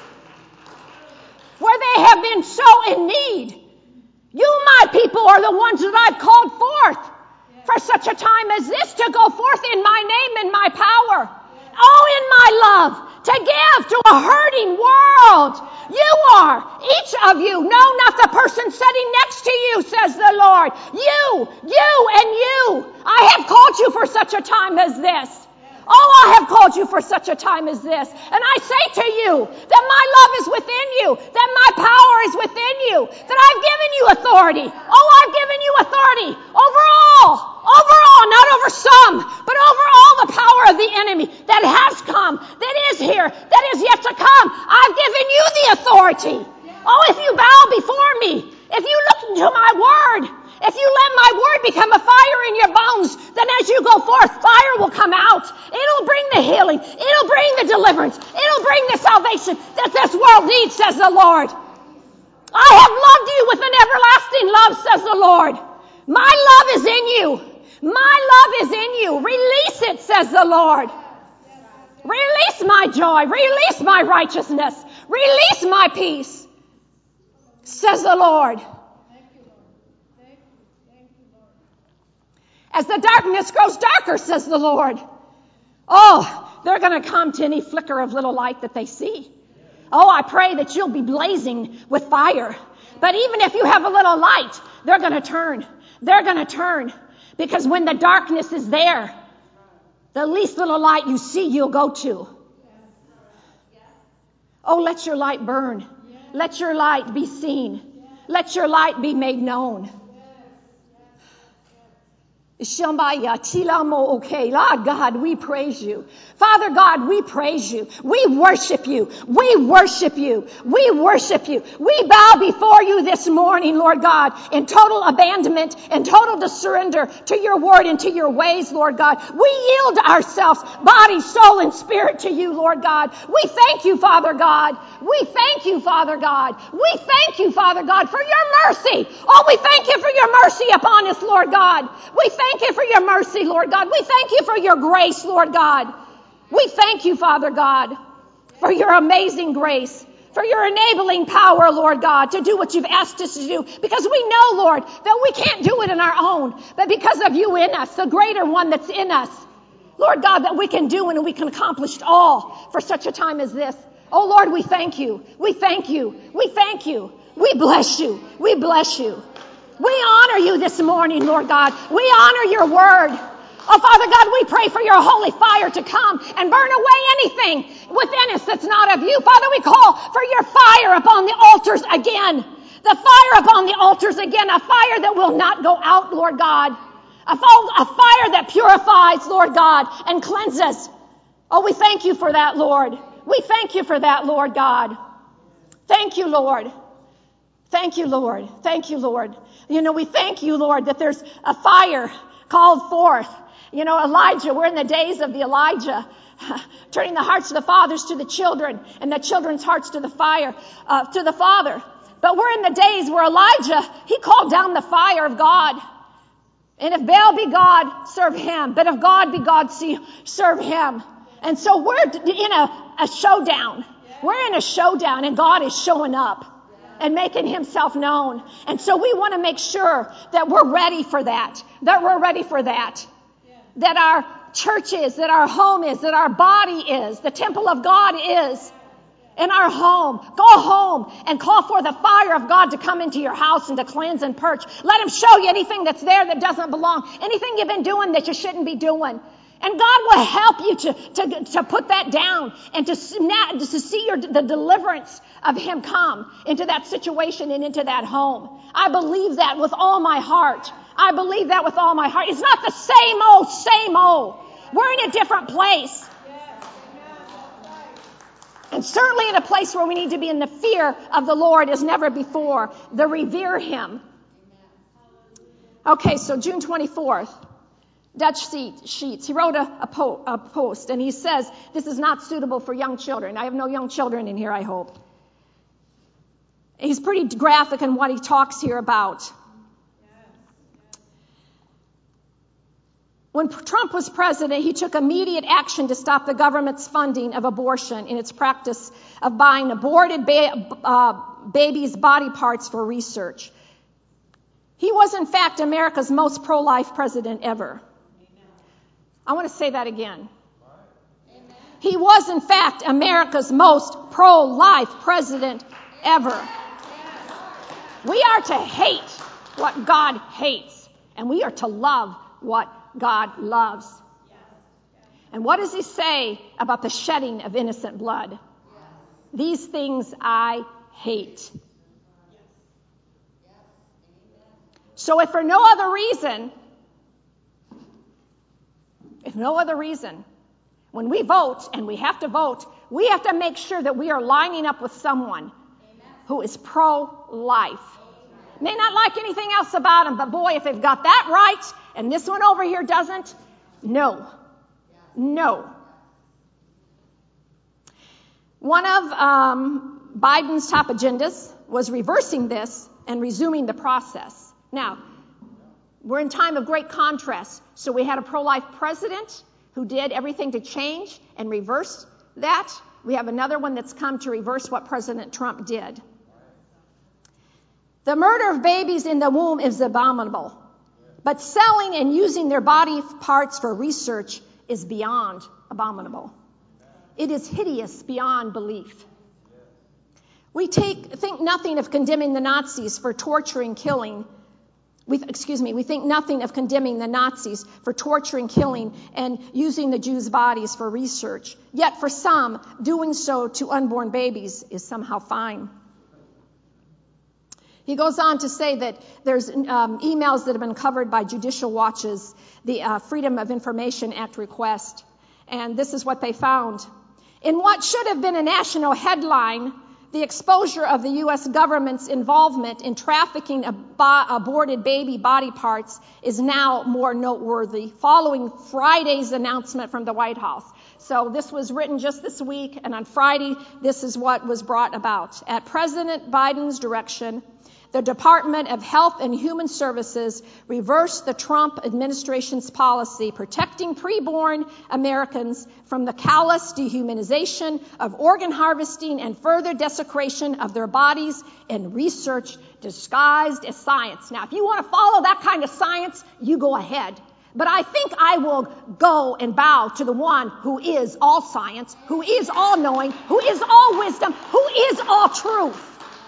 where they have been so in need. You, my people, are the ones that I've called forth for such a time as this, to go forth in my name and my power. Oh, in my love, to give to a hurting world. You are, each of you, no, not the person sitting next to you, says the Lord. You, you, and you. I have called you for such a time as this. Oh, I have called you for such a time as this. And I say to you that my love is within you, that my power is within you, that I've given you authority. Oh, I've given you authority over all, over all, not over some, but over all the power of the enemy that has come, that is here, that is yet to come. I've given you the authority. Oh, if you bow before me, If you look into my word, if you let my word become a fire in your bones, then as you go forth, fire will come out. It'll bring the healing. It'll bring the deliverance. It'll bring the salvation that this world needs, says the Lord. I have loved you with an everlasting love, says the Lord. My love is in you. My love is in you. Release it, says the Lord. Release my joy. Release my righteousness. Release my peace, says the Lord. As the darkness grows darker, says the Lord. Oh, they're going to come to any flicker of little light that they see. Oh, I pray that you'll be blazing with fire. But even if you have a little light, they're going to turn. They're going to turn. Because when the darkness is there, the least little light you see, you'll go to. Oh, let your light burn. Let your light be seen. Let your light be made known. Lord God, we praise you. Father God, we praise you. We worship you. We worship you. We worship you. We bow before you this morning, Lord God, in total abandonment and total surrender to your word and to your ways, Lord God. We yield ourselves, body, soul, and spirit to you, Lord God. We thank you, Father God. We thank you, Father God. We thank you, Father God, for your mercy. Oh, we thank you for your mercy upon us, Lord God. We thank you for your mercy, Lord God. We thank you for your grace, Lord God. We thank you, Father God, for your amazing grace, for your enabling power, Lord God, to do what you've asked us to do. Because we know, Lord, that we can't do it in our own, but because of you in us, the greater one that's in us, Lord God, that we can do and we can accomplish all for such a time as this. Oh, Lord, we thank you. We thank you. We thank you. We bless you. We bless you. We honor you this morning, Lord God. We honor your word. Oh, Father God, we pray for your holy fire to come and burn away anything within us that's not of you. Father, we call for your fire upon the altars again. The fire upon the altars again. A fire that will not go out, Lord God. A, fo- a fire that purifies, Lord God, and cleanses. Oh, we thank you for that, Lord. We thank you for that, Lord God. Thank you, Lord. Thank you, Lord. Thank you, Lord. You know, we thank you, Lord, that there's a fire called forth. You know, Elijah, we're in the days of the Elijah, turning the hearts of the fathers to the children and the children's hearts to the fire, uh, to the Father. But we're in the days where Elijah, he called down the fire of God. And if Baal be God, serve him. But if God be God, see, serve him. And so we're in a, a showdown. We're in a showdown and God is showing up and making himself known. And so we want to make sure that we're ready for that. That we're ready for that. That our church is, that our home is, that our body is, the temple of God is in our home. Go home and call for the fire of God to come into your house and to cleanse and purge. Let him show you anything that's there that doesn't belong. Anything you've been doing that you shouldn't be doing. And God will help you to, to, to put that down and to, to see your, the deliverance of him come into that situation and into that home. I believe that with all my heart. I believe that with all my heart. It's not the same old, same old. We're in a different place. And certainly in a place where we need to be in the fear of the Lord as never before. The revere him. Okay, so June twenty-fourth. Dutch Sheets. He wrote a, a, po- a post and he says, this is not suitable for young children. I have no young children in here, I hope. He's pretty graphic in what he talks here about. When Trump was president, he took immediate action to stop the government's funding of abortion in its practice of buying aborted ba- uh, babies' body parts for research. He was, in fact, America's most pro-life president ever. I want to say that again. Amen. He was, in fact, America's most pro-life president ever. We are to hate what God hates, and we are to love what God loves. And what does he say about the shedding of innocent blood? These things I hate. So if for no other reason, if no other reason, when we vote, and we have to vote, we have to make sure that we are lining up with someone who is pro-life. May not like anything else about them, but boy, if they've got that right and this one over here doesn't, no. No. One of um, Biden's top agendas was reversing this and resuming the process. Now, we're in time of great contrast. So we had a pro-life president who did everything to change and reverse that. We have another one that's come to reverse what President Trump did. The murder of babies in the womb is abominable, but selling and using their body parts for research is beyond abominable. It is hideous beyond belief. We take, think nothing of condemning the Nazis for torturing, killing. We, excuse me, we think nothing of condemning the Nazis for torturing, killing, and using the Jews' bodies for research. Yet for some, doing so to unborn babies is somehow fine. He goes on to say that there's um, emails that have been covered by Judicial Watch's the uh, Freedom of Information Act request. And this is what they found. In what should have been a national headline, the exposure of the U S government's involvement in trafficking ab- aborted baby body parts is now more noteworthy, following Friday's announcement from the White House. So this was written just this week, and on Friday, this is what was brought about. At President Biden's direction, the Department of Health and Human Services reversed the Trump administration's policy protecting preborn Americans from the callous dehumanization of organ harvesting and further desecration of their bodies in research disguised as science. Now, if you want to follow that kind of science, you go ahead. But I think I will go and bow to the one who is all science, who is all knowing, who is all wisdom, who is all truth.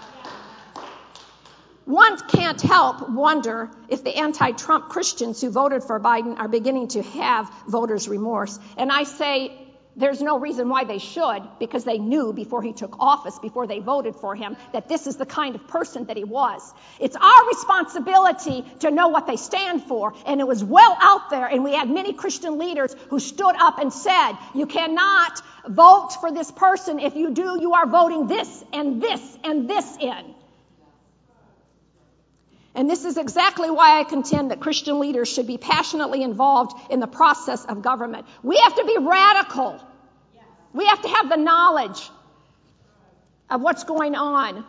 One can't help wonder if the anti-Trump Christians who voted for Biden are beginning to have voters' remorse. And I say there's no reason why they should, because they knew before he took office, before they voted for him, that this is the kind of person that he was. It's our responsibility to know what they stand for, and it was well out there, and we had many Christian leaders who stood up and said, you cannot vote for this person. If you do, you are voting this and this and this in. And this is exactly why I contend that Christian leaders should be passionately involved in the process of government. We have to be radical. We have to have the knowledge of what's going on.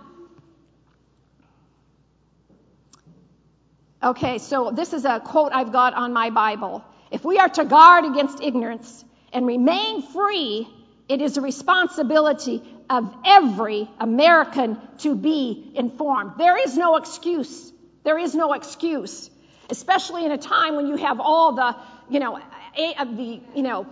Okay, so this is a quote I've got on my Bible. If we are to guard against ignorance and remain free, it is a responsibility of every American to be informed. There is no excuse. There is no excuse, especially in a time when you have all the, you know, a, the, you know,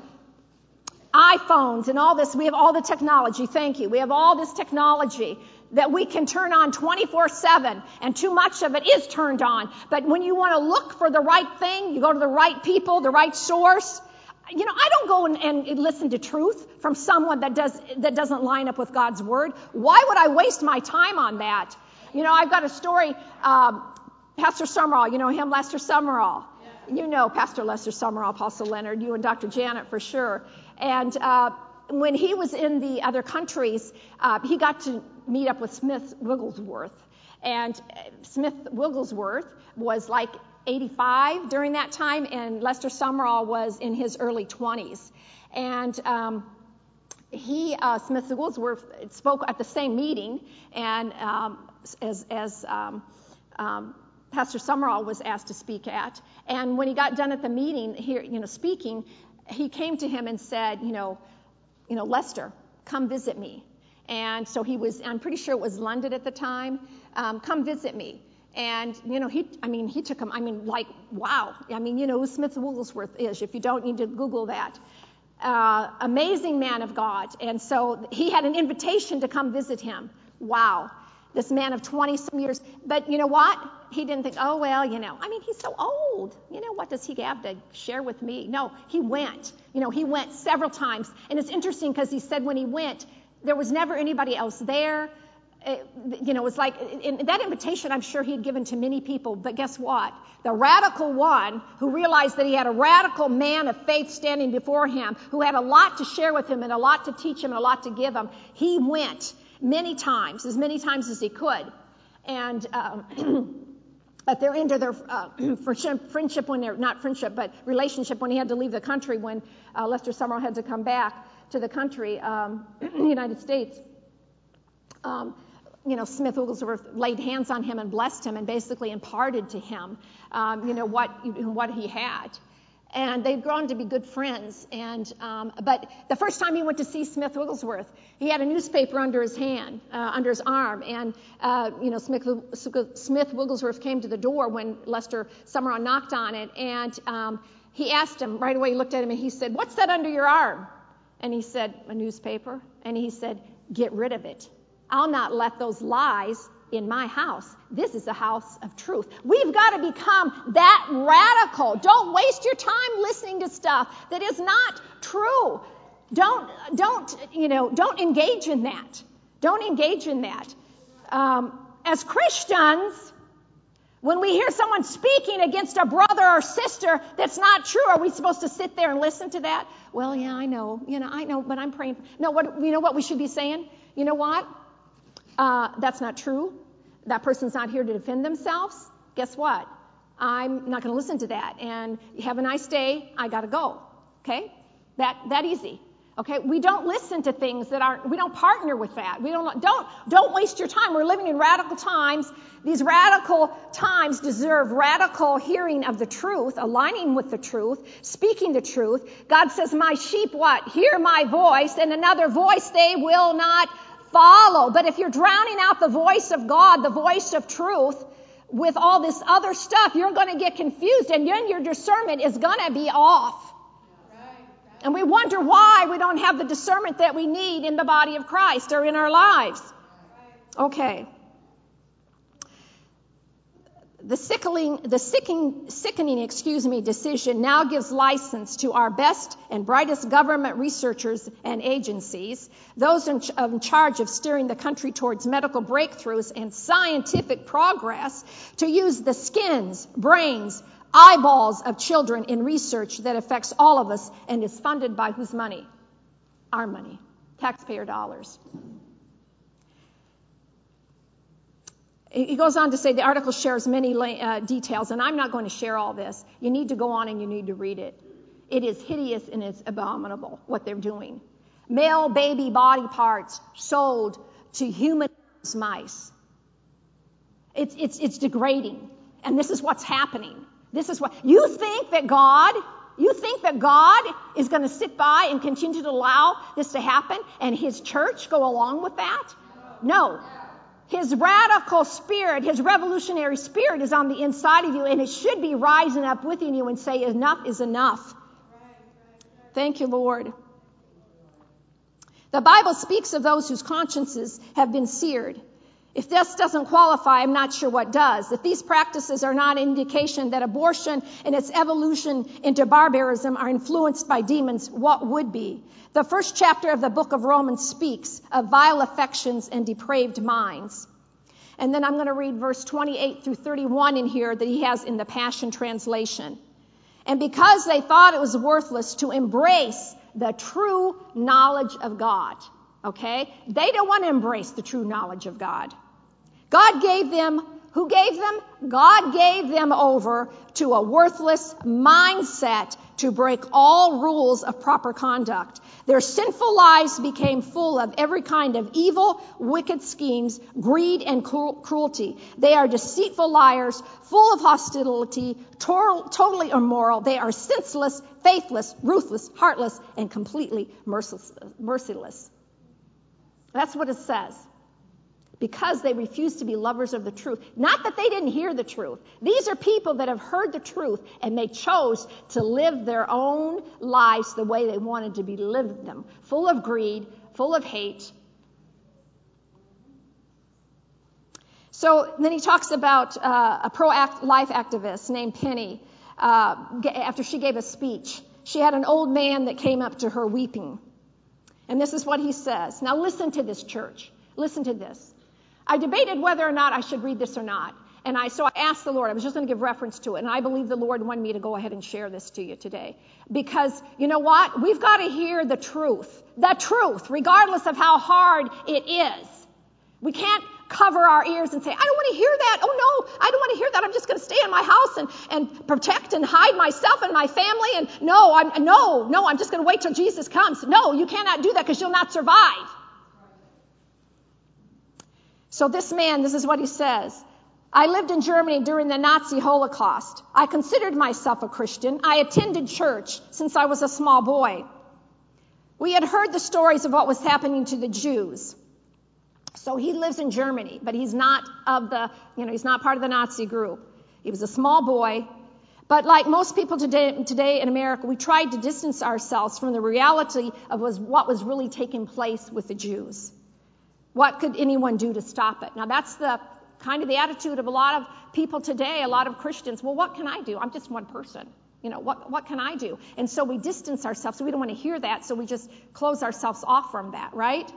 iPhones and all this. We have all the technology. Thank you. We have all this technology that we can turn on twenty-four seven, and too much of it is turned on. But when you want to look for the right thing, you go to the right people, the right source. You know, I don't go and, and listen to truth from someone that does that doesn't line up with God's word. Why would I waste my time on that? You know, I've got a story. Um, Pastor Summerall, you know him, Lester Summerall. You know Pastor Lester Summerall, Apostle Leonard, you and Doctor Janet for sure. And uh, when he was in the other countries, uh, he got to meet up with Smith Wigglesworth. And Smith Wigglesworth was like eighty-five during that time, and Lester Summerall was in his early twenties. And um, he, uh, Smith Wigglesworth, spoke at the same meeting, and um, as as um, um, Pastor Summerall was asked to speak at. And when he got done at the meeting here, you know, speaking, he came to him and said, you know, you know, Lester, come visit me. And so he was, I'm pretty sure it was London at the time, um, come visit me. And, you know, he, I mean, he took him, I mean, like, wow. I mean, you know who Smith Wigglesworth is. If you don't, you need to Google that. Uh, amazing man of God. And so he had an invitation to come visit him. Wow. This man of twenty-some years. But you know what? He didn't think, oh, well, you know, I mean, he's so old. You know, what does he have to share with me? No, he went. You know, he went several times. And it's interesting because he said when he went, there was never anybody else there. It, you know, it was like, in that invitation I'm sure he'd given to many people. But guess what? The radical one who realized that he had a radical man of faith standing before him who had a lot to share with him and a lot to teach him and a lot to give him, he went many times, as many times as he could. and um, but they're into their uh, friendship, friendship when they're not friendship, but relationship when he had to leave the country when uh, Lester Sumrall had to come back to the country, um, United States. Um, you know, Smith Wigglesworth laid hands on him and blessed him and basically imparted to him, um, you know, what what he had. And they'd grown to be good friends. And um, but the first time he went to see Smith Wigglesworth, he had a newspaper under his hand, uh, under his arm. And, uh, you know, Smith, Smith Wigglesworth came to the door when Lester Sumrall knocked on it. And um, he asked him, right away he looked at him and he said, "What's that under your arm?" And he said, "A newspaper." And he said, "Get rid of it. I'll not let those lies in my house. This is a house of truth." We've got to become that radical. Don't waste your time listening to stuff that is not true. Don't, don't, you know, don't engage in that. Don't engage in that. Um, as Christians, when we hear someone speaking against a brother or sister that's not true, are we supposed to sit there and listen to that? Well, yeah, I know, you know, I know, but I'm praying. No, what, you know what we should be saying? You know what? Uh, that's not true. That person's not here to defend themselves. Guess what? I'm not going to listen to that. And have a nice day. I got to go. Okay? That that easy. Okay? We don't listen to things that aren't. We don't partner with that. We don't don't don't waste your time. We're living in radical times. These radical times deserve radical hearing of the truth, aligning with the truth, speaking the truth. God says, "My sheep what? Hear my voice, and another voice they will not follow." But if you're drowning out the voice of God, the voice of truth, with all this other stuff, you're going to get confused, and then your discernment is going to be off. And we wonder why we don't have the discernment that we need in the body of Christ or in our lives. Okay. The sickening, the sickening, sickening, excuse me, decision now gives license to our best and brightest government researchers and agencies, those in, ch- in charge of steering the country towards medical breakthroughs and scientific progress, to use the skins, brains, eyeballs of children in research that affects all of us and is funded by whose money? Our money, taxpayer dollars. He goes on to say the article shares many uh, details, and I'm not going to share all this. You need to go on and you need to read it. It is hideous and it's abominable what they're doing. Male baby body parts sold to human mice. It's, it's, it's degrading, and this is what's happening. This is what you think that God, you think that God is going to sit by and continue to allow this to happen, and His church go along with that? No. His radical spirit, His revolutionary spirit is on the inside of you, and it should be rising up within you and say, enough is enough. Thank you, Lord. The Bible speaks of those whose consciences have been seared. If this doesn't qualify, I'm not sure what does. If these practices are not an indication that abortion and its evolution into barbarism are influenced by demons, what would be? The first chapter of the book of Romans speaks of vile affections and depraved minds. And then I'm going to read verse twenty-eight through thirty-one in here that he has in the Passion Translation. And because they thought it was worthless to embrace the true knowledge of God, okay? They don't want to embrace the true knowledge of God. God gave them, who gave them? God gave them over to a worthless mindset to break all rules of proper conduct. Their sinful lives became full of every kind of evil, wicked schemes, greed, and cruelty. They are deceitful liars, full of hostility, to- totally immoral. They are senseless, faithless, ruthless, heartless, and completely merciless. merciless. That's what it says. Because they refuse to be lovers of the truth. Not that they didn't hear the truth. These are people that have heard the truth and they chose to live their own lives the way they wanted to be lived them. Full of greed, full of hate. So then he talks about uh, a pro-life activist named Penny. Uh, after she gave a speech, she had an old man that came up to her weeping. And this is what he says. Now listen to this, church. Listen to this. I debated whether or not I should read this or not. And I so I asked the Lord. I was just going to give reference to it. And I believe the Lord wanted me to go ahead and share this to you today. Because, you know what? We've got to hear the truth. The truth, regardless of how hard it is. We can't cover our ears and say, I don't want to hear that. Oh, no, I don't want to hear that. I'm just going to stay in my house and, and protect and hide myself and my family. And no, I'm, no, no, I'm just going to wait till Jesus comes. No, you cannot do that because you'll not survive. So this man, this is what he says. I lived in Germany during the Nazi Holocaust. I considered myself a Christian. I attended church since I was a small boy. We had heard the stories of what was happening to the Jews. So he lives in Germany, but he's not of the, you know, he's not part of the Nazi group. He was a small boy. But like most people today, today in America, we tried to distance ourselves from the reality of was, what was really taking place with the Jews. What could anyone do to stop it? Now that's the kind of the attitude of a lot of people today, a lot of Christians. Well, what can I do? I'm just one person. You know, what, what can I do? And so we distance ourselves. So we don't want to hear that. So we just close ourselves off from that, right?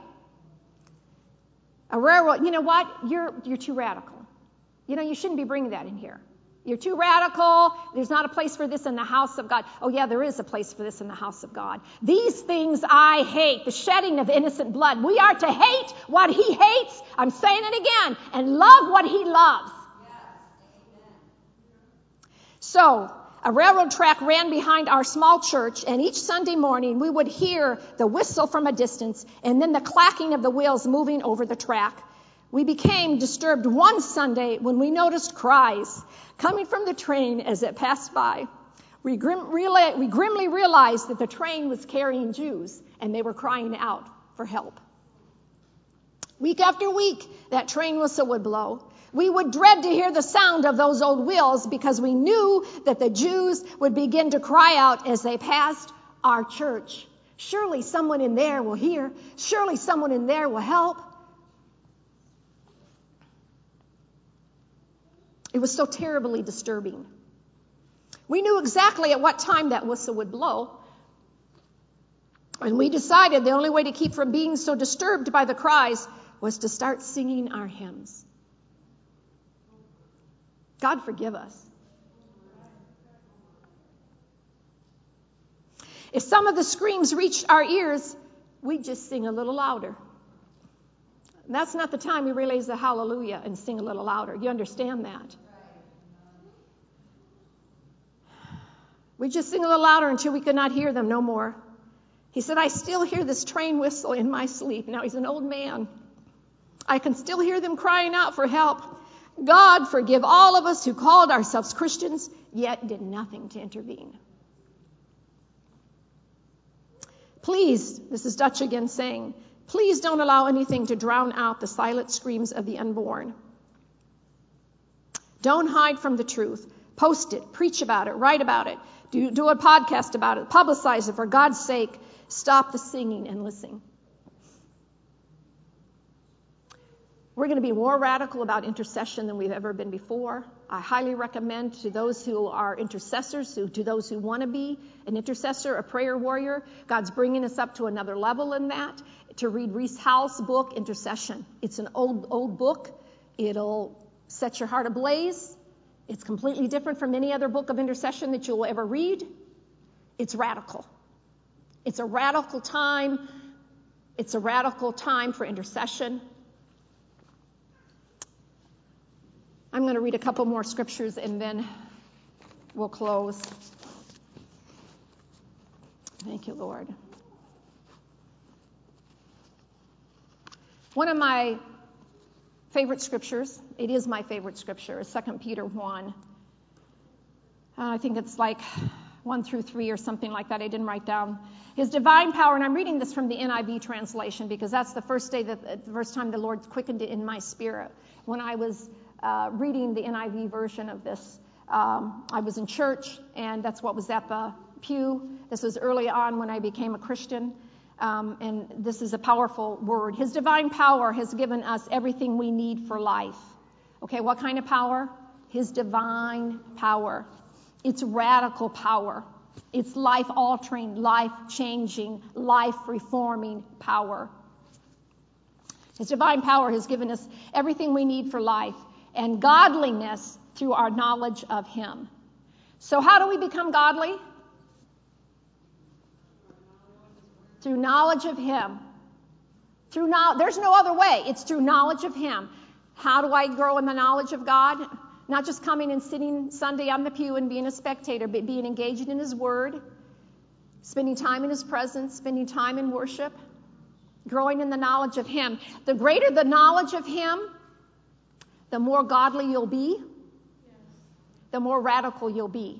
A railroad, you know what? You're, you're too radical. You know, you shouldn't be bringing that in here. You're too radical. There's not a place for this in the house of God. Oh yeah, there is a place for this in the house of God. These things I hate, the shedding of innocent blood. We are to hate what he hates. I'm saying it again. And love what he loves. Yes. Amen. So, a railroad track ran behind our small church, and each Sunday morning we would hear the whistle from a distance and then the clacking of the wheels moving over the track. We became disturbed one Sunday when we noticed cries coming from the train as it passed by. We, grim, reali- we grimly realized that the train was carrying Jews, and they were crying out for help. Week after week, that train whistle would blow. We would dread to hear the sound of those old wheels because we knew that the Jews would begin to cry out as they passed our church. Surely someone in there will hear. Surely someone in there will help. It was so terribly disturbing. We knew exactly at what time that whistle would blow. And we decided the only way to keep from being so disturbed by the cries was to start singing our hymns. God forgive us. If some of the screams reached our ears, we'd just sing a little louder. And that's not the time we raise the hallelujah and sing a little louder. You understand that? We just sing a little louder until we could not hear them no more. He said, I still hear this train whistle in my sleep. Now he's an old man. I can still hear them crying out for help. God forgive all of us who called ourselves Christians, yet did nothing to intervene. Please, this is Dutch again saying, please don't allow anything to drown out the silent screams of the unborn. Don't hide from the truth. Post it, preach about it, write about it, do, do a podcast about it, publicize it. For God's sake, stop the singing and listening. We're going to be more radical about intercession than we've ever been before. I highly recommend to those who are intercessors, who, to those who want to be an intercessor, a prayer warrior, God's bringing us up to another level in that, to read Reese Howell's book, Intercession. It's an old, old book. It'll set your heart ablaze. It's completely different from any other book of intercession that you'll ever read. It's radical. It's a radical time. It's a radical time for intercession. I'm going to read a couple more scriptures and then we'll close. Thank you, Lord. One of my favorite scriptures, it is my favorite scripture, is Second Peter one. Uh, I think it's like one through three or something like that. I didn't write down. His divine power, and I'm reading this from the N I V translation because that's the first day, that the first time the Lord quickened it in my spirit. When I was uh, reading the N I V version of this, um, I was in church, and that's what was at the pew. This was early on when I became a Christian. Um, and this is a powerful word. His divine power has given us everything we need for life. Okay, what kind of power? His divine power. It's radical power. It's life-altering, life-changing, life-reforming power. His divine power has given us everything we need for life and godliness through our knowledge of Him. So how do we become godly? Through knowledge of Him. Through no, there's no other way. It's through knowledge of Him. How do I grow in the knowledge of God? Not just coming and sitting Sunday on the pew and being a spectator, but being engaged in His Word, spending time in His presence, spending time in worship, growing in the knowledge of Him. The greater the knowledge of Him, the more godly you'll be, the more radical you'll be.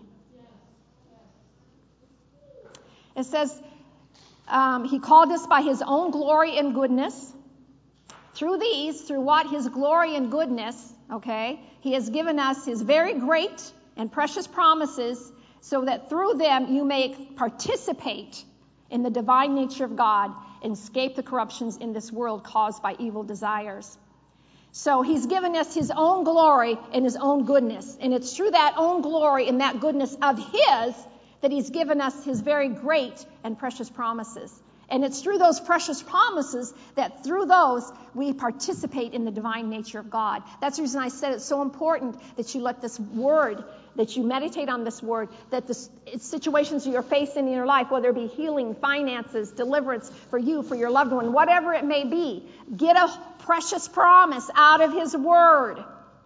It says, um, He called us by His own glory and goodness. Through these, through what? His glory and goodness, okay, He has given us His very great and precious promises so that through them you may participate in the divine nature of God and escape the corruptions in this world caused by evil desires. So He's given us His own glory and His own goodness. And it's through that own glory and that goodness of His that He's given us His very great and precious promises. And it's through those precious promises that through those we participate in the divine nature of God. That's the reason I said it's so important that you let this word, that you meditate on this word, that the situations you're facing in your life, whether it be healing, finances, deliverance for you, for your loved one, whatever it may be, get a precious promise out of His word.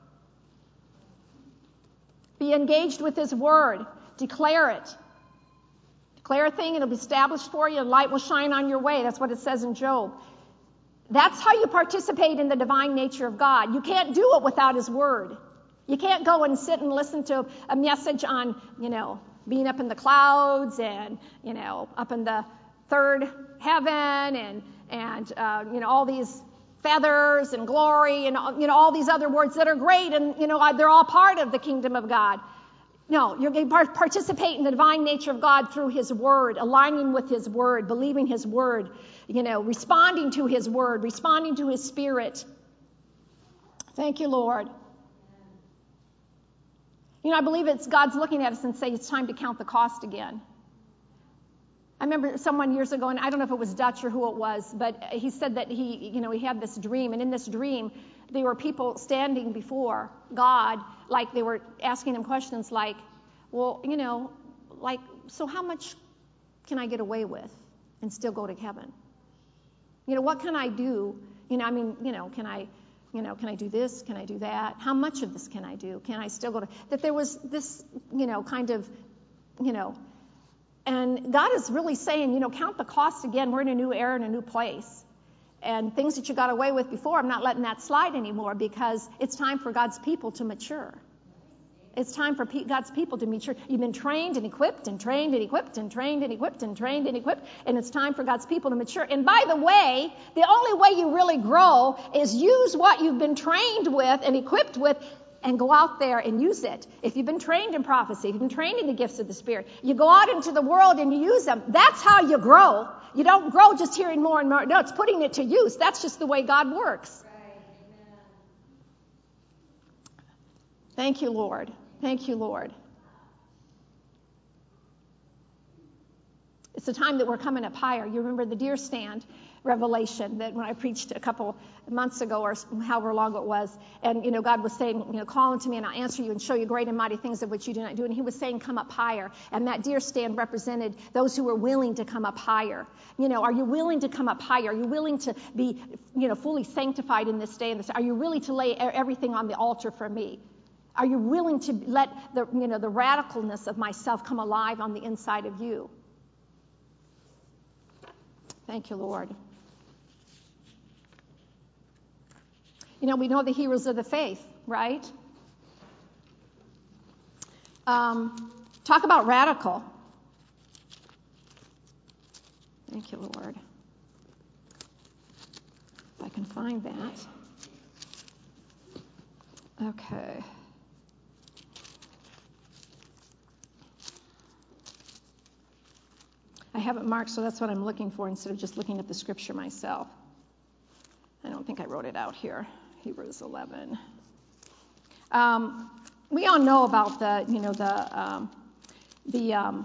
Be engaged with His word. Declare it. Declare a thing, it'll be established for you, and light will shine on your way. That's what it says in Job. That's how you participate in the divine nature of God. You can't do it without His word. You can't go and sit and listen to a message on, you know, being up in the clouds and, you know, up in the third heaven and, and uh, you know, all these feathers and glory and, you know, all these other words that are great and, you know, they're all part of the kingdom of God. No, you're going to participate in the divine nature of God through His word, aligning with His word, believing His word, you know, responding to His word, responding to His Spirit. Thank you, Lord. You know, I believe it's God's looking at us and saying it's time to count the cost again. I remember someone years ago, and I don't know if it was Dutch or who it was, but he said that he, you know, he had this dream, and in this dream, there were people standing before God, like they were asking him questions like, well, you know, like, so how much can I get away with and still go to heaven? You know, what can I do? You know, I mean, you know, can I, you know, can I do this? Can I do that? How much of this can I do? Can I still go to, that there was this, you know, kind of, you know, and God is really saying, you know, count the cost again. We're in a new era and a new place. And things that you got away with before, I'm not letting that slide anymore because it's time for God's people to mature. It's time for God's people to mature. You've been trained and equipped and trained and equipped and trained and equipped and trained and equipped, and it's time for God's people to mature. And by the way, the only way you really grow is use what you've been trained with and equipped with and go out there and use it. If you've been trained in prophecy, if you've been trained in the gifts of the Spirit, you go out into the world and you use them. That's how you grow. You don't grow just hearing more and more. No, it's putting it to use. That's just the way God works. Right. Amen. Thank you, Lord. Thank you, Lord. It's the time that we're coming up higher. You remember the deer stand revelation that when I preached a couple months ago or however long it was, and, you know, God was saying, you know, call unto me and I'll answer you and show you great and mighty things of which you do not do. And He was saying, come up higher. And that deer stand represented those who were willing to come up higher. You know, are you willing to come up higher? Are you willing to be, you know, fully sanctified in this day and this? Are you willing to lay everything on the altar for me? Are you willing to let the, you know, the radicalness of myself come alive on the inside of you? Thank you, Lord. You know, we know the heroes of the faith, right? Um, talk about radical. Thank you, Lord. If I can find that. Okay. I have it marked, so that's what I'm looking for instead of just looking at the scripture myself. I don't think I wrote it out here. Hebrews eleven. Um, we all know about the, you know, the um, the um,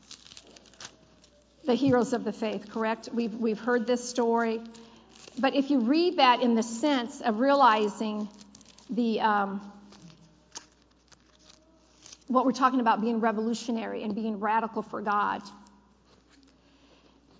the heroes of the faith, correct? We've we've heard this story, but if you read that in the sense of realizing the um, what we're talking about being revolutionary and being radical for God.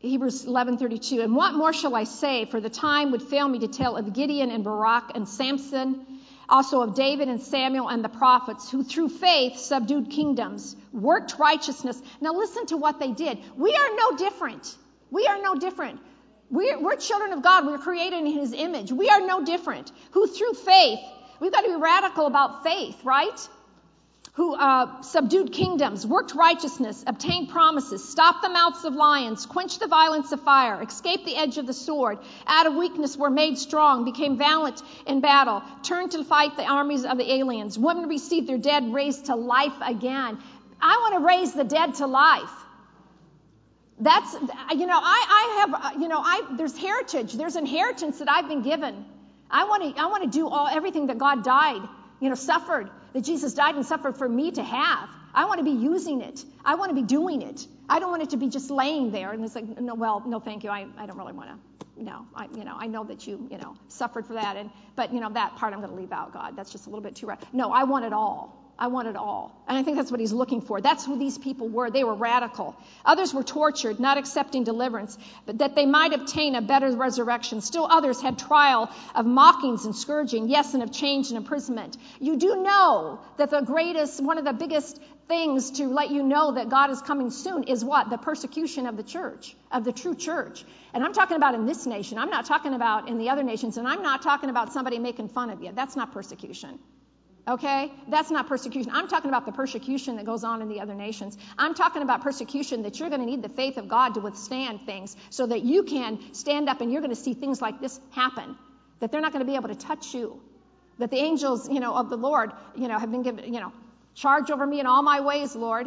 Hebrews eleven thirty-two. And what more shall I say? For the time would fail me to tell of Gideon and Barak and Samson, also of David and Samuel and the prophets, who through faith subdued kingdoms, worked righteousness. Now listen to what they did. We are no different. We are no different. We're, we're children of God. We're created in His image. We are no different. Who through faith, we've got to be radical about faith, right? Who uh, subdued kingdoms, worked righteousness, obtained promises, stopped the mouths of lions, quenched the violence of fire, escaped the edge of the sword, out of weakness were made strong, became valiant in battle, turned to fight the armies of the aliens. Women received their dead raised to life again. I want to raise the dead to life. That's, you know, I, I have, you know, I, there's heritage, there's inheritance that I've been given. I want to, I want to do all, everything that God died, you know, suffered, that Jesus died and suffered for me to have. I want to be using it. I want to be doing it. I don't want it to be just laying there. And it's like, no, well, no, thank you. I, I don't really want to, no, I, you know, I know that you, you know, suffered for that. And, but, you know, that part I'm going to leave out, God. That's just a little bit too, no, I want it all. I want it all. And I think that's what He's looking for. That's who these people were. They were radical. Others were tortured, not accepting deliverance, but that they might obtain a better resurrection. Still others had trial of mockings and scourging, yes, and of chains and imprisonment. You do know that the greatest, one of the biggest things to let you know that God is coming soon is what? The persecution of the church, of the true church. And I'm talking about in this nation. I'm not talking about in the other nations. And I'm not talking about somebody making fun of you. That's not persecution. Okay? That's not persecution. I'm talking about the persecution that goes on in the other nations. I'm talking about persecution that you're going to need the faith of God to withstand things so that you can stand up and you're going to see things like this happen. That they're not going to be able to touch you. That the angels, you know, of the Lord, you know, have been given, you know, charge over me in all my ways, Lord.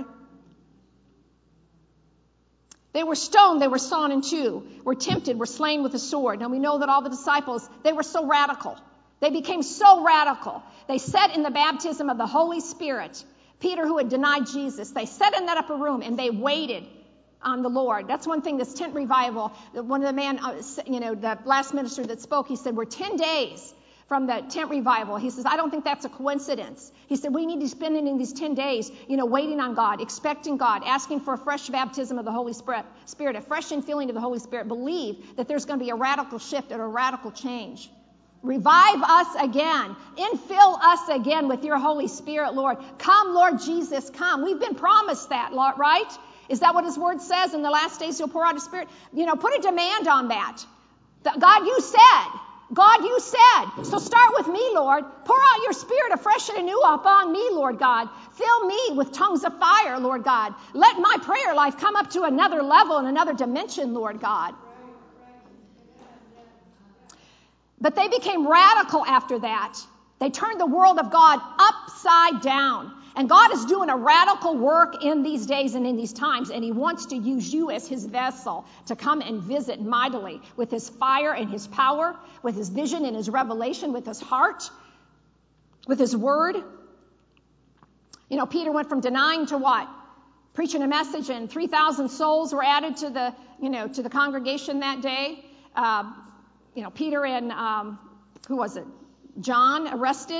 They were stoned, they were sawn in two, were tempted, were slain with a sword. Now we know that all the disciples, they were so radical. They became so radical. They sat in the baptism of the Holy Spirit. Peter, who had denied Jesus, they sat in that upper room and they waited on the Lord. That's one thing, this tent revival. One of the man, you know, the last minister that spoke, he said, we're ten days from the tent revival. He says, I don't think that's a coincidence. He said, we need to spend in these ten days, you know, waiting on God, expecting God, asking for a fresh baptism of the Holy Spirit, Spirit, a fresh infilling of the Holy Spirit. Believe that there's going to be a radical shift and a radical change. Revive us again. Infill us again with your Holy Spirit, Lord. Come, Lord Jesus, come. We've been promised that, Lord, right? Is that what His Word says? In the last days He'll pour out His Spirit. You know, put a demand on that. God, you said. God, you said. So start with me, Lord. Pour out your Spirit afresh and anew upon me, Lord God. Fill me with tongues of fire, Lord God. Let my prayer life come up to another level and another dimension, Lord God. But they became radical after that. They turned the world of God upside down. And God is doing a radical work in these days and in these times. And He wants to use you as His vessel to come and visit mightily with His fire and His power, with His vision and His revelation, with His heart, with His word. You know, Peter went from denying to what? Preaching a message, and three thousand souls were added to the, you know, to the congregation that day. Uh, You know, Peter and, um, who was it? John arrested.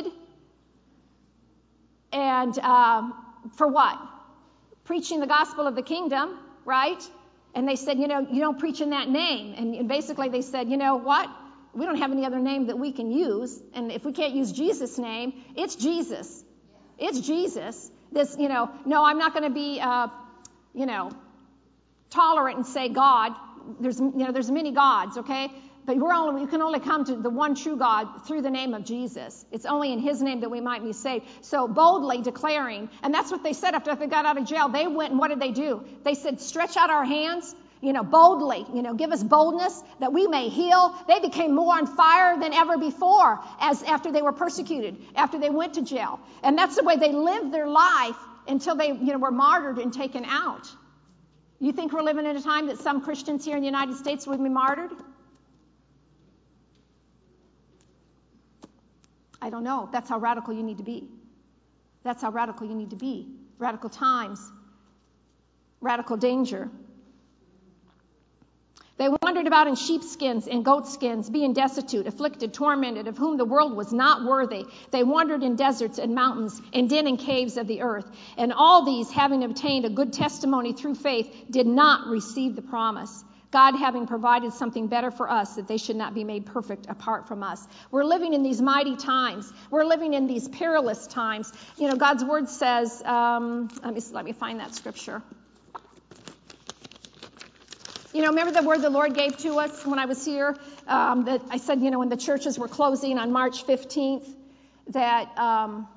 And um, for what? Preaching the gospel of the kingdom, right? And they said, you know, you don't preach in that name. And, and basically they said, you know what? We don't have any other name that we can use. And if we can't use Jesus' name, it's Jesus. It's Jesus. This, you know, no, I'm not going to be, uh, you know, tolerant and say God. There's, you know, there's many gods, okay? But we're only, you can only come to the one true God through the name of Jesus. It's only in His name that we might be saved. So boldly declaring, and that's what they said after they got out of jail. They went and what did they do? They said, stretch out our hands, you know, boldly, you know, give us boldness that we may heal. They became more on fire than ever before as after they were persecuted, after they went to jail. And that's the way they lived their life until they, you know, were martyred and taken out. You think we're living in a time that some Christians here in the United States would be martyred? I don't know. That's how radical you need to be. That's how radical you need to be. Radical times. Radical danger. They wandered about in sheepskins and goatskins, being destitute, afflicted, tormented, of whom the world was not worthy. They wandered in deserts and mountains, and den and caves of the earth. And all these, having obtained a good testimony through faith, did not receive the promise. God having provided something better for us, that they should not be made perfect apart from us. We're living in these mighty times. We're living in these perilous times. You know, God's word says, um, let me let me find that scripture. You know, remember the word the Lord gave to us when I was here? Um, that I said, you know, when the churches were closing on March fifteenth, that um,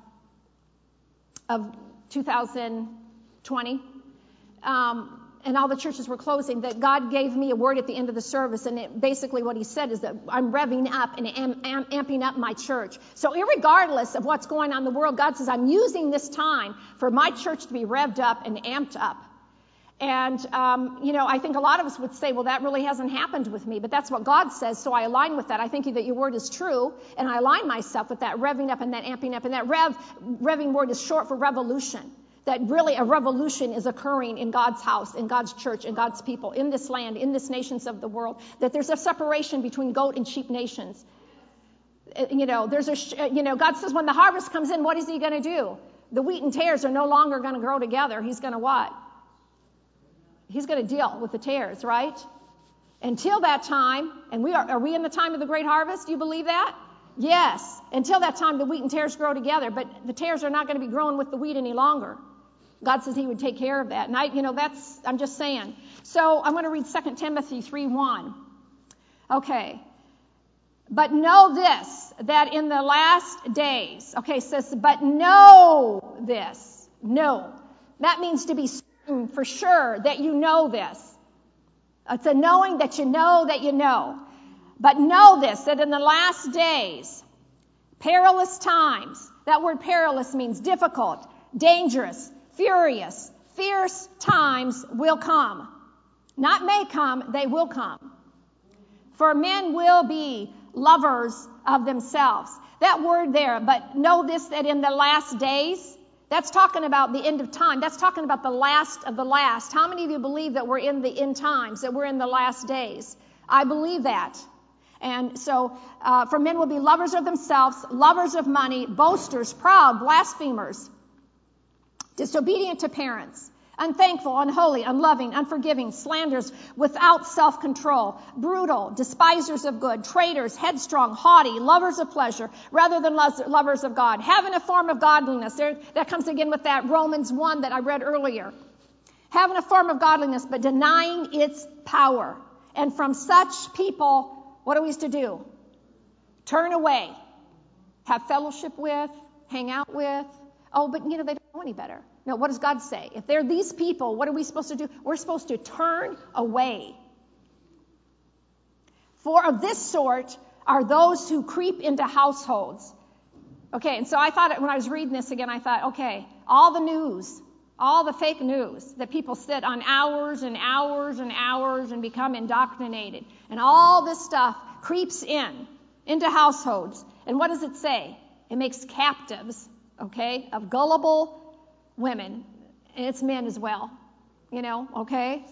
of two thousand twenty, um, and all the churches were closing, that God gave me a word at the end of the service, and it, basically what he said is that I'm revving up and am, am, amping up my church. So irregardless of what's going on in the world, God says, I'm using this time for my church to be revved up and amped up. And, um, you know, I think a lot of us would say, well, that really hasn't happened with me, but that's what God says, so I align with that. I think that your word is true, and I align myself with that revving up and that amping up. And that rev, revving word is short for revolution. That really a revolution is occurring in God's house, in God's church, in God's people, in this land, in this nations of the world. That there's a separation between goat and sheep nations. You know, there's a, you know, God says when the harvest comes in, what is he going to do? The wheat and tares are no longer going to grow together. He's going to what? He's going to deal with the tares, right? Until that time, and we are, are we in the time of the great harvest? Do you believe that? Yes. Until that time, the wheat and tares grow together, but the tares are not going to be growing with the wheat any longer. God says he would take care of that. And I, you know, that's, I'm just saying. So I'm going to read Second Timothy three one. Okay. But know this, that in the last days, okay, it says, but know this. Know. That means to be certain for sure that you know this. It's a knowing that you know that you know. But know this, that in the last days, perilous times, that word perilous means difficult, dangerous, furious, fierce times will come. Not may come, they will come. For men will be lovers of themselves. That word there, but know this, that in the last days, that's talking about the end of time. That's talking about the last of the last. How many of you believe that we're in the end times, that we're in the last days? I believe that. And so, uh, for men will be lovers of themselves, lovers of money, boasters, proud, blasphemers, disobedient to parents, unthankful, unholy, unloving, unforgiving, slanderers, without self-control, brutal, despisers of good, traitors, headstrong, haughty, lovers of pleasure rather than lo- lovers of God, having a form of godliness. There, that comes again with that Romans one that I read earlier. Having a form of godliness, but denying its power. And from such people, what are we to do? Turn away. Have fellowship with, hang out with. Oh, but you know, they don't know any better. No, what does God say? If they're these people, what are we supposed to do? We're supposed to turn away. For of this sort are those who creep into households. Okay, and so I thought, when I was reading this again, I thought, okay, all the news, all the fake news that people sit on hours and hours and hours and become indoctrinated. And all this stuff creeps in, into households. And what does it say? It makes captives, okay, of gullible women. And it's men as well, you know, okay?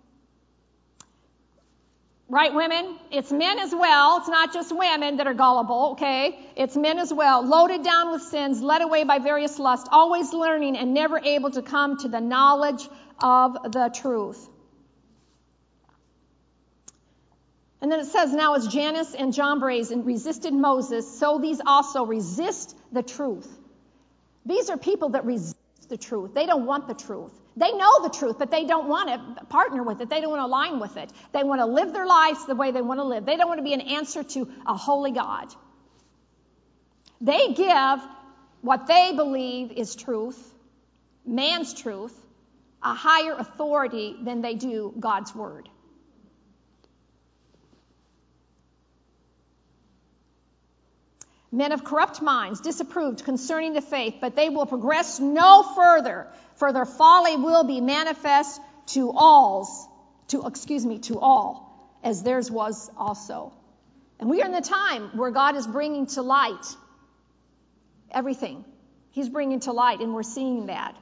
Right, women? It's men as well. It's not just women that are gullible, okay? It's men as well. Loaded down with sins, led away by various lusts, always learning and never able to come to the knowledge of the truth. And then it says, now as Jannes and Jambres resisted Moses, so these also resist the truth. These are people that resist the truth. They don't want the truth. They know the truth, but they don't want to partner with it. They don't want to align with it. They want to live their lives the way they want to live. They don't want to be an answer to a holy God. They give what they believe is truth, man's truth, a higher authority than they do God's word. Men of corrupt minds, disapproved concerning the faith, but they will progress no further, for their folly will be manifest to alls, to, excuse me, to all, as theirs was also. And we are in the time where God is bringing to light everything. He's bringing to light, and we're seeing that.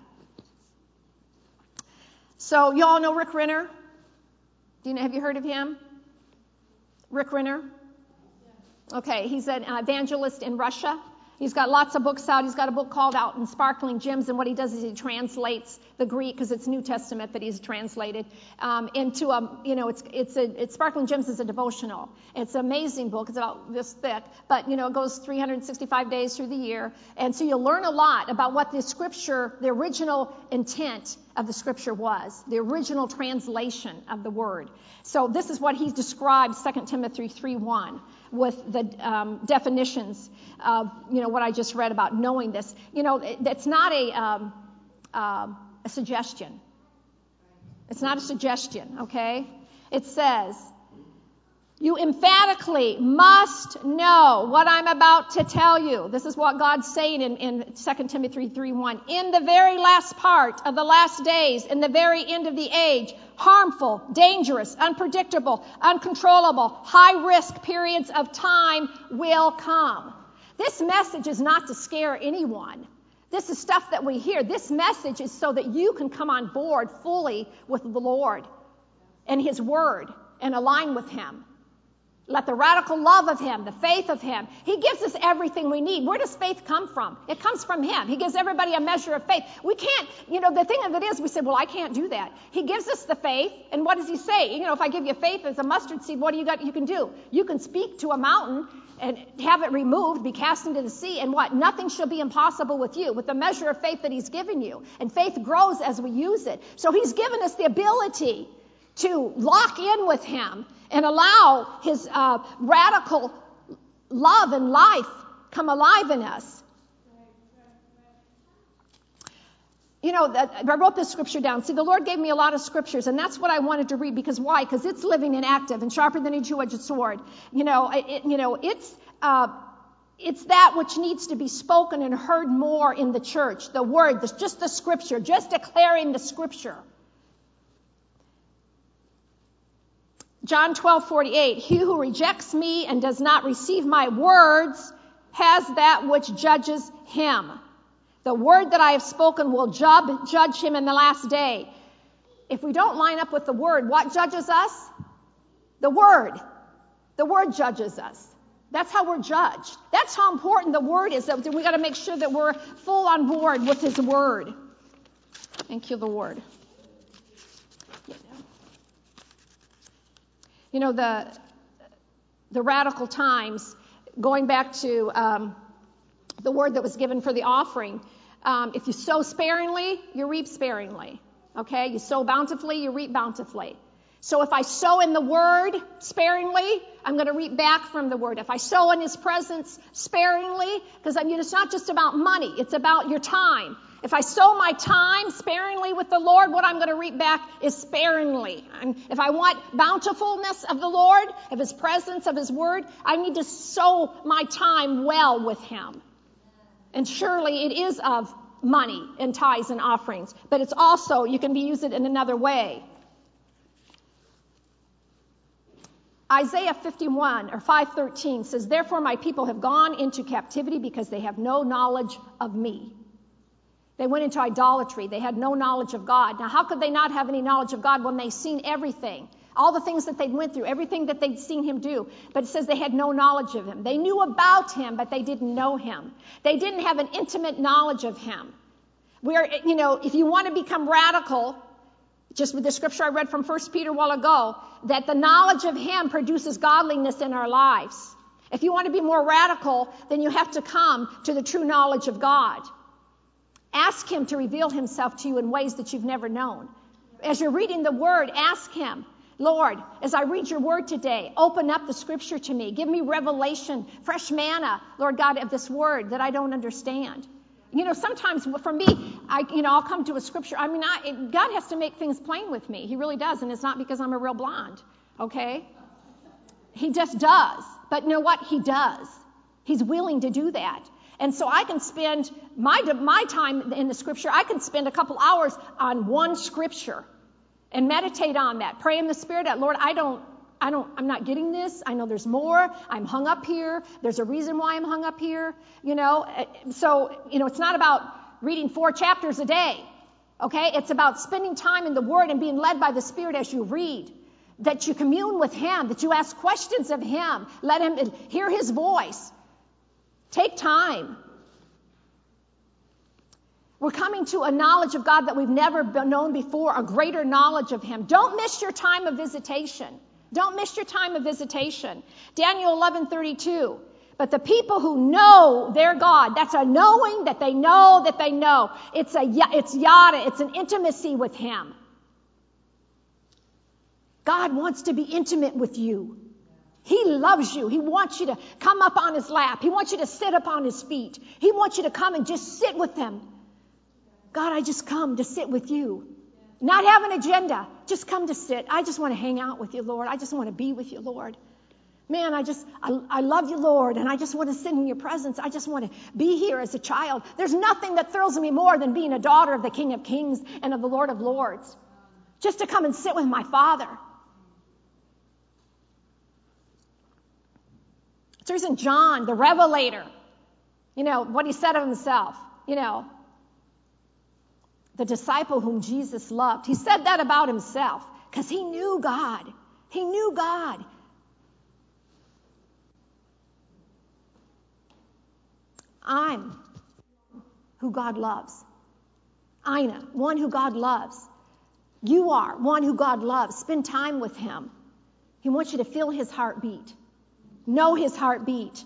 So, you all know Rick Renner? Do you know, have you heard of him? Rick Renner? Okay, he's an evangelist in Russia. He's got lots of books out. He's got a book called Out in Sparkling Gems, and what he does is he translates the Greek, because it's New Testament that he's translated, um, into a, you know, it's it's a it's Sparkling Gems is a devotional. It's an amazing book. It's about this thick, but you know, it goes three hundred sixty-five days through the year, and so you'll learn a lot about what the scripture, the original intent of the scripture was, the original translation of the word. So this is what he describes Second Timothy three one with the um, definitions of, you know, what I just read about knowing this. You know, it, it's not a um, uh, a suggestion. It's not a suggestion, okay? It says, you emphatically must know what I'm about to tell you. This is what God's saying in, in Second Timothy three one. In the very last part of the last days, in the very end of the age, harmful, dangerous, unpredictable, uncontrollable, high-risk periods of time will come. This message is not to scare anyone. This is stuff that we hear. This message is so that you can come on board fully with the Lord and His Word and align with Him. Let the radical love of Him, the faith of Him. He gives us everything we need. Where does faith come from? It comes from Him. He gives everybody a measure of faith. We can't, you know, the thing of it is, we say, well, I can't do that. He gives us the faith, and what does He say? You know, if I give you faith as a mustard seed, what do you got? You can do? You can speak to a mountain and have it removed, be cast into the sea, and what? Nothing shall be impossible with you, with the measure of faith that He's given you. And faith grows as we use it. So He's given us the ability to lock in with Him and allow His uh, radical love and life come alive in us. You know, I wrote this scripture down. See, the Lord gave me a lot of scriptures, and that's what I wanted to read. Because why? Because it's living and active and sharper than a two-edged sword. You know, it, you know, it's uh, it's that which needs to be spoken and heard more in the church. The word, the, just the scripture, just declaring the scripture. John twelve forty-eight, he who rejects me and does not receive my words has that which judges him. The word that I have spoken will judge, judge him in the last day. If we don't line up with the word, what judges us? The word. The word judges us. That's how we're judged. That's how important the word is. That we got to make sure that we're full on board with His word. Thank you, Lord. You know, the the radical times, going back to um, the word that was given for the offering, um, if you sow sparingly, you reap sparingly. Okay? You sow bountifully, you reap bountifully. So if I sow in the word sparingly, I'm going to reap back from the word. If I sow in His presence sparingly, because I mean, it's not just about money, it's about your time. If I sow my time sparingly with the Lord, what I'm going to reap back is sparingly. And if I want bountifulness of the Lord, of His presence, of His word, I need to sow my time well with Him. And surely it is of money and tithes and offerings, but it's also, you can be used in another way. Isaiah fifty-one or five thirteen says, therefore my people have gone into captivity because they have no knowledge of me. They went into idolatry. They had no knowledge of God. Now, how could they not have any knowledge of God when they've seen everything? All the things that they went through, everything that they'd seen Him do. But it says they had no knowledge of Him. They knew about Him, but they didn't know Him. They didn't have an intimate knowledge of Him. Where, you know, if you want to become radical, just with the scripture I read from First Peter a while ago, that the knowledge of Him produces godliness in our lives. If you want to be more radical, then you have to come to the true knowledge of God. Ask Him to reveal Himself to you in ways that you've never known. As you're reading the Word, ask Him, Lord, as I read Your Word today, open up the Scripture to me. Give me revelation, fresh manna, Lord God, of this Word that I don't understand. You know, sometimes for me, I, you know, I'll come to a Scripture. I mean, I, God has to make things plain with me. He really does, and it's not because I'm a real blonde, okay? He just does. But you know what? He does. He's willing to do that. And so I can spend my my time in the Scripture, I can spend a couple hours on one Scripture and meditate on that. Pray in the Spirit that, Lord, I don't, I don't, I'm not getting this. I know there's more. I'm hung up here. There's a reason why I'm hung up here. You know, so, you know, it's not about reading four chapters a day. Okay? It's about spending time in the Word and being led by the Spirit as you read. That you commune with Him, that you ask questions of Him. Let Him hear His voice. Take time We're coming to a knowledge of God that we've never known before, a greater knowledge of Him. Don't miss your time of visitation. Don't miss your time of visitation. Daniel eleven thirty-two. But the people who know their God, that's a knowing that they know that they know. It's a it's yada, it's an intimacy with Him. God wants to be intimate with you. He loves you. He wants you to come up on His lap. He wants you to sit upon His feet. He wants you to come and just sit with Him. God, I just come to sit with you. Not have an agenda. Just come to sit. I just want to hang out with you, Lord. I just want to be with you, Lord. Man, I just, I, I love you, Lord, and I just want to sit in your presence. I just want to be here as a child. There's nothing that thrills me more than being a daughter of the King of Kings and of the Lord of Lords. Just to come and sit with my Father. It's the reason John, the Revelator, you know, what he said of himself, you know, the disciple whom Jesus loved. He said that about himself because he knew God. He knew God. I'm who God loves. Ina, one who God loves. You are one who God loves. Spend time with Him. He wants you to feel His heartbeat. Know His heartbeat.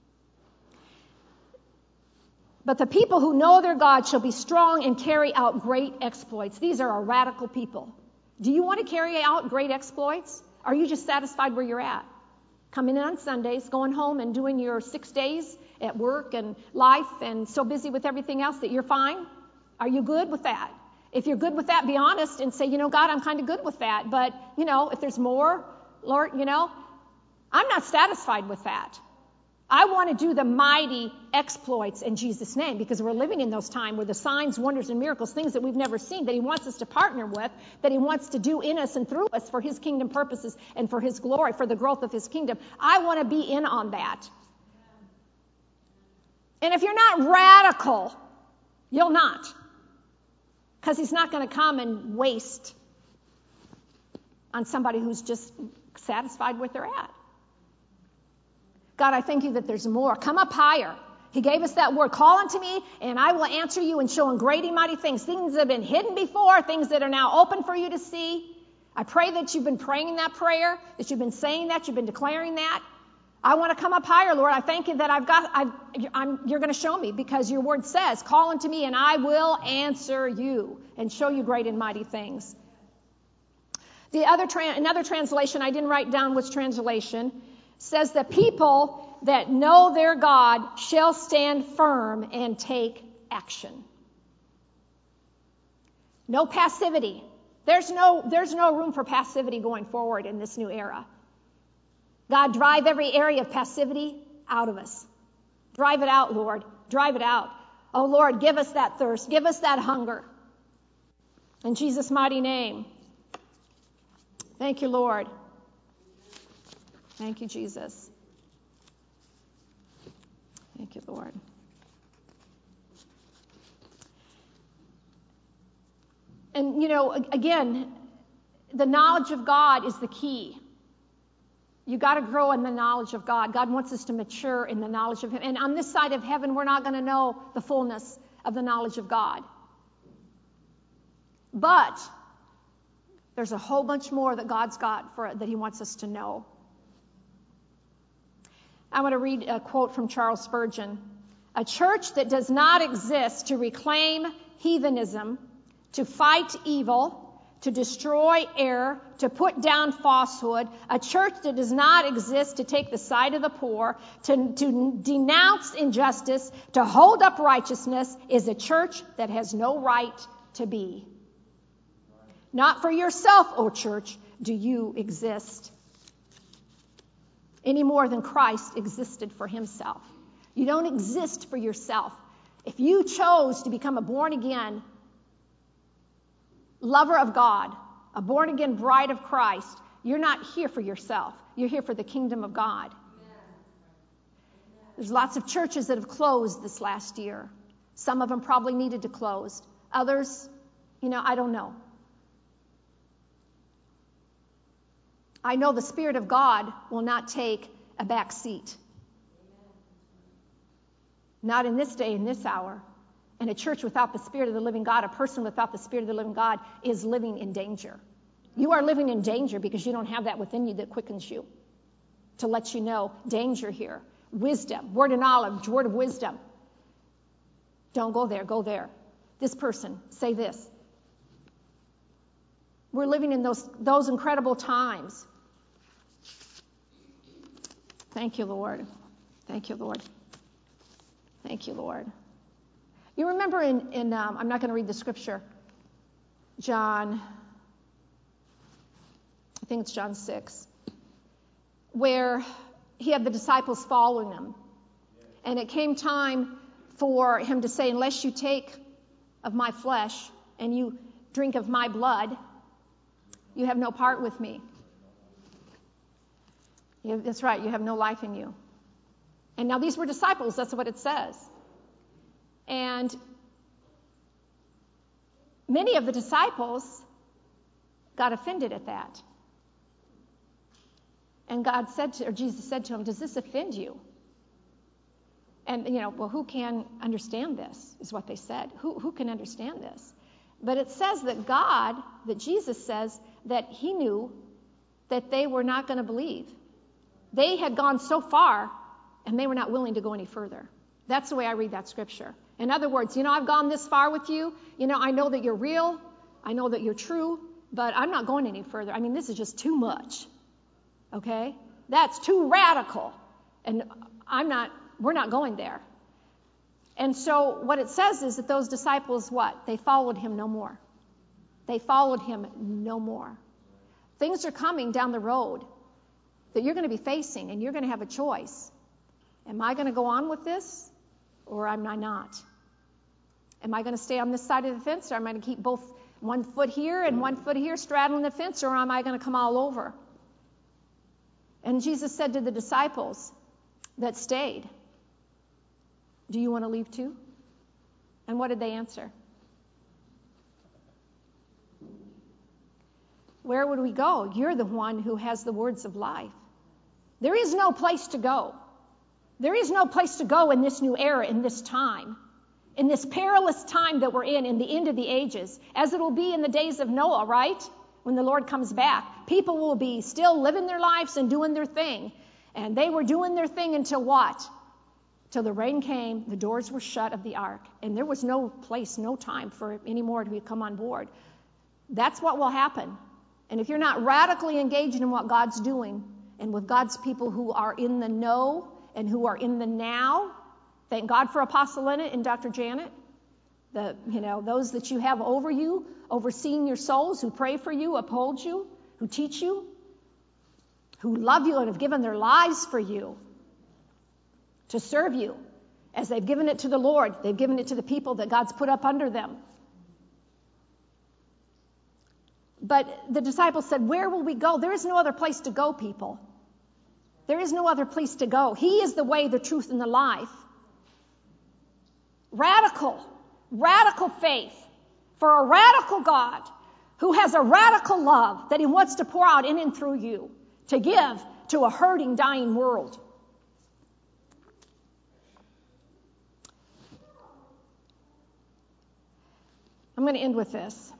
But the people who know their God shall be strong and carry out great exploits. These are a radical people. Do you want to carry out great exploits? Are you just satisfied where you're at? Coming in on Sundays, going home and doing your six days at work and life and so busy with everything else that you're fine? Are you good with that? If you're good with that, be honest and say, you know, God, I'm kind of good with that. But, you know, if there's more, Lord, you know, I'm not satisfied with that. I want to do the mighty exploits in Jesus' name because we're living in those times where the signs, wonders, and miracles, things that we've never seen, that He wants us to partner with, that He wants to do in us and through us for His kingdom purposes and for His glory, for the growth of His kingdom. I want to be in on that. And if you're not radical, you'll not. Because He's not going to come and waste on somebody who's just satisfied where they're at. God, I thank you that there's more. Come up higher. He gave us that word. Call unto me, and I will answer you and show them great and mighty things. Things that have been hidden before, things that are now open for you to see. I pray that you've been praying that prayer, that you've been saying that, you've been declaring that. I want to come up higher, Lord. I thank you that I've got, I've, I'm, you're going to show me because your word says, call unto me, and I will answer you and show you great and mighty things. The other, tra- another translation, I didn't write down which translation, says the people that know their God shall stand firm and take action. No passivity. There's no, there's no room for passivity going forward in this new era. God, drive every area of passivity out of us. Drive it out, Lord. Drive it out. Oh, Lord, give us that thirst. Give us that hunger. In Jesus' mighty name. Thank you, Lord. Thank you, Jesus. Thank you, Lord. And, you know, again, the knowledge of God is the key. You got to grow in the knowledge of God. God wants us to mature in the knowledge of Him. And on this side of heaven, we're not going to know the fullness of the knowledge of God. But there's a whole bunch more that God's got for that He wants us to know. I want to read a quote from Charles Spurgeon. A church that does not exist to reclaim heathenism, to fight evil, to destroy error, to put down falsehood, a church that does not exist to take the side of the poor, to, to denounce injustice, to hold up righteousness, is a church that has no right to be. Not for yourself, O church, do you exist, any more than Christ existed for Himself. You don't exist for yourself. If you chose to become a born-again lover of God, a born-again bride of Christ, you're not here for yourself. You're here for the kingdom of God. There's lots of churches that have closed this last year. Some of them probably needed to close. Others, you know, I don't know. I know the Spirit of God will not take a back seat. Not in this day, in this hour. And a church without the Spirit of the living God, a person without the Spirit of the living God, is living in danger. You are living in danger because you don't have that within you that quickens you. To let you know, danger here. Wisdom, word of knowledge, word of wisdom. Don't go there, go there. This person, say this. We're living in those, those incredible times. Thank you, Lord. Thank you, Lord. Thank you, Lord. You remember in, in um, I'm not going to read the scripture, John, I think it's John six, where he had the disciples following him. And it came time for him to say, unless you take of my flesh and you drink of my blood, you have no part with me. You, that's right, you have no life in you. And now these were disciples, that's what it says. And many of the disciples got offended at that. And God said to, or Jesus said to him, does this offend you? And, you know, well, who can understand this, is what they said. Who, who can understand this? But it says that God, that Jesus says that he knew that they were not going to believe. They had gone so far, and they were not willing to go any further. That's the way I read that scripture. In other words, you know, I've gone this far with you. You know, I know that you're real. I know that you're true. But I'm not going any further. I mean, this is just too much. Okay? That's too radical. And I'm not, we're not going there. And so what it says is that those disciples, what? They followed him no more. They followed him no more. Things are coming down the road that you're going to be facing, and you're going to have a choice. Am I going to go on with this, or am I not? Am I going to stay on this side of the fence, or am I going to keep both one foot here and one foot here straddling the fence, or am I going to come all over? And Jesus said to the disciples that stayed, do you want to leave too? And what did they answer? Where would we go? You're the one who has the words of life. There is no place to go. There is no place to go in this new era, in this time, in this perilous time that we're in, in the end of the ages, as it will be in the days of Noah, right? When the Lord comes back. People will be still living their lives and doing their thing. And they were doing their thing until what? Till the rain came, the doors were shut of the ark, and there was no place, no time for any more to come on board. That's what will happen. And if you're not radically engaged in what God's doing, and with God's people who are in the know and who are in the now, thank God for Apostle Leonard and Doctor Janet, the, you know, those that you have over you, overseeing your souls, who pray for you, uphold you, who teach you, who love you and have given their lives for you to serve you. As they've given it to the Lord, they've given it to the people that God's put up under them. But the disciples said, where will we go? There is no other place to go, people. There is no other place to go. He is the way, the truth, and the life. Radical, radical faith for a radical God who has a radical love that he wants to pour out in and through you to give to a hurting, dying world. I'm going to end with this.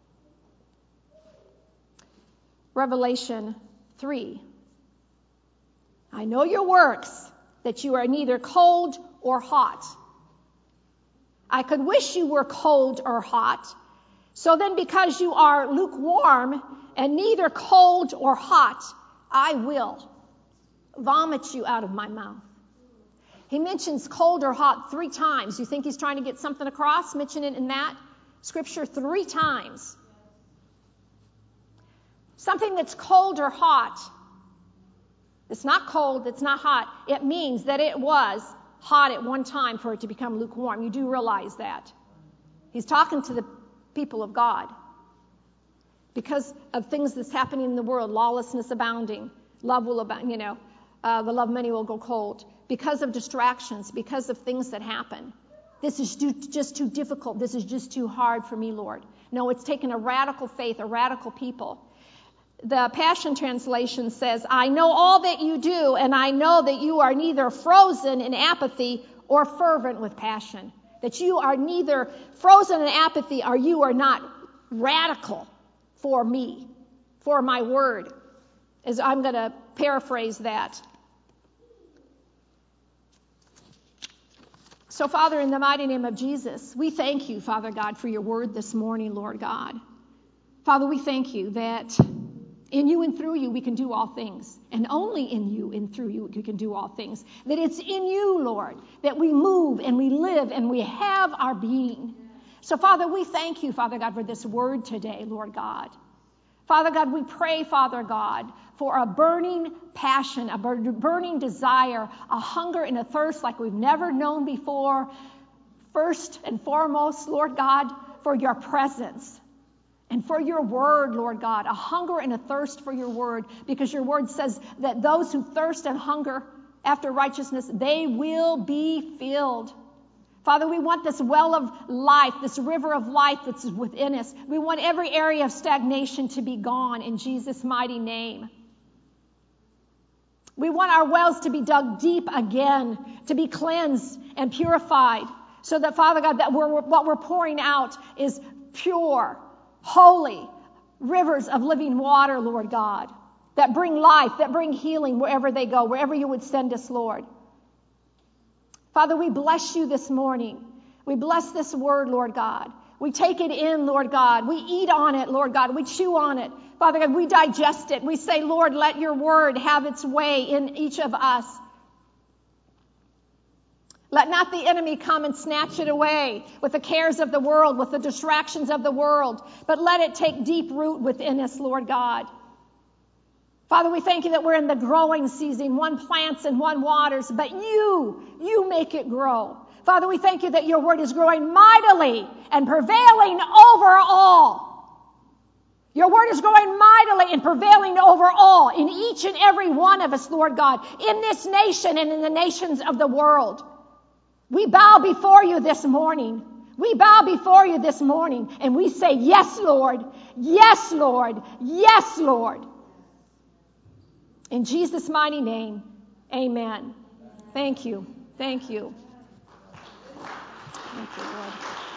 Revelation three. I know your works, that you are neither cold or hot. I could wish you were cold or hot. So then, because you are lukewarm and neither cold or hot, I will vomit you out of my mouth. He mentions cold or hot three times. You think he's trying to get something across? Mention it in that scripture three times. Something that's cold or hot. It's not cold, it's not hot. It means that it was hot at one time for it to become lukewarm. You do realize that. He's talking to the people of God. Because of things that's happening in the world, lawlessness abounding, love will abound, you know, uh, the love of many will go cold. Because of distractions, because of things that happen. This is too, just too difficult. This is just too hard for me, Lord. No, it's taken a radical faith, a radical people. The Passion Translation says, I know all that you do, and I know that you are neither frozen in apathy or fervent with passion. That you are neither frozen in apathy or you are not radical for me, for my word, as I'm going to paraphrase that. So, Father, in the mighty name of Jesus, we thank you, Father God, for your word this morning, Lord God. Father, we thank you that in you and through you we can do all things, and only in you and through you we can do all things. That it's in you, Lord, that we move and we live and we have our being. So, Father, we thank you, Father God, for this word today, Lord God. Father God, we pray, Father God, for a burning passion, a burning desire, a hunger and a thirst like we've never known before. First and foremost, Lord God, for your presence and for your word, Lord God, a hunger and a thirst for your word, because your word says that those who thirst and hunger after righteousness, they will be filled. Father, we want this well of life, this river of life that's within us. We want every area of stagnation to be gone in Jesus' mighty name. We want our wells to be dug deep again, to be cleansed and purified, so that, Father God, that we're, what we're pouring out is pure, holy rivers of living water, Lord God, that bring life, that bring healing wherever they go, wherever you would send us, Lord. Father, we bless you this morning. We bless this word, Lord God. We take it in, Lord God. We eat on it, Lord God. We chew on it. Father God, we digest it. We say, Lord, let your word have its way in each of us. Let not the enemy come and snatch it away with the cares of the world, with the distractions of the world, but let it take deep root within us, Lord God. Father, we thank you that we're in the growing season. One plants and one waters, but you, you make it grow. Father, we thank you that your word is growing mightily and prevailing over all. Your word is growing mightily and prevailing over all in each and every one of us, Lord God, in this nation and in the nations of the world. We bow before you this morning. We bow before you this morning and we say, yes, Lord. Yes, Lord. Yes, Lord. In Jesus' mighty name, amen. Thank you. Thank you. Thank you, Lord.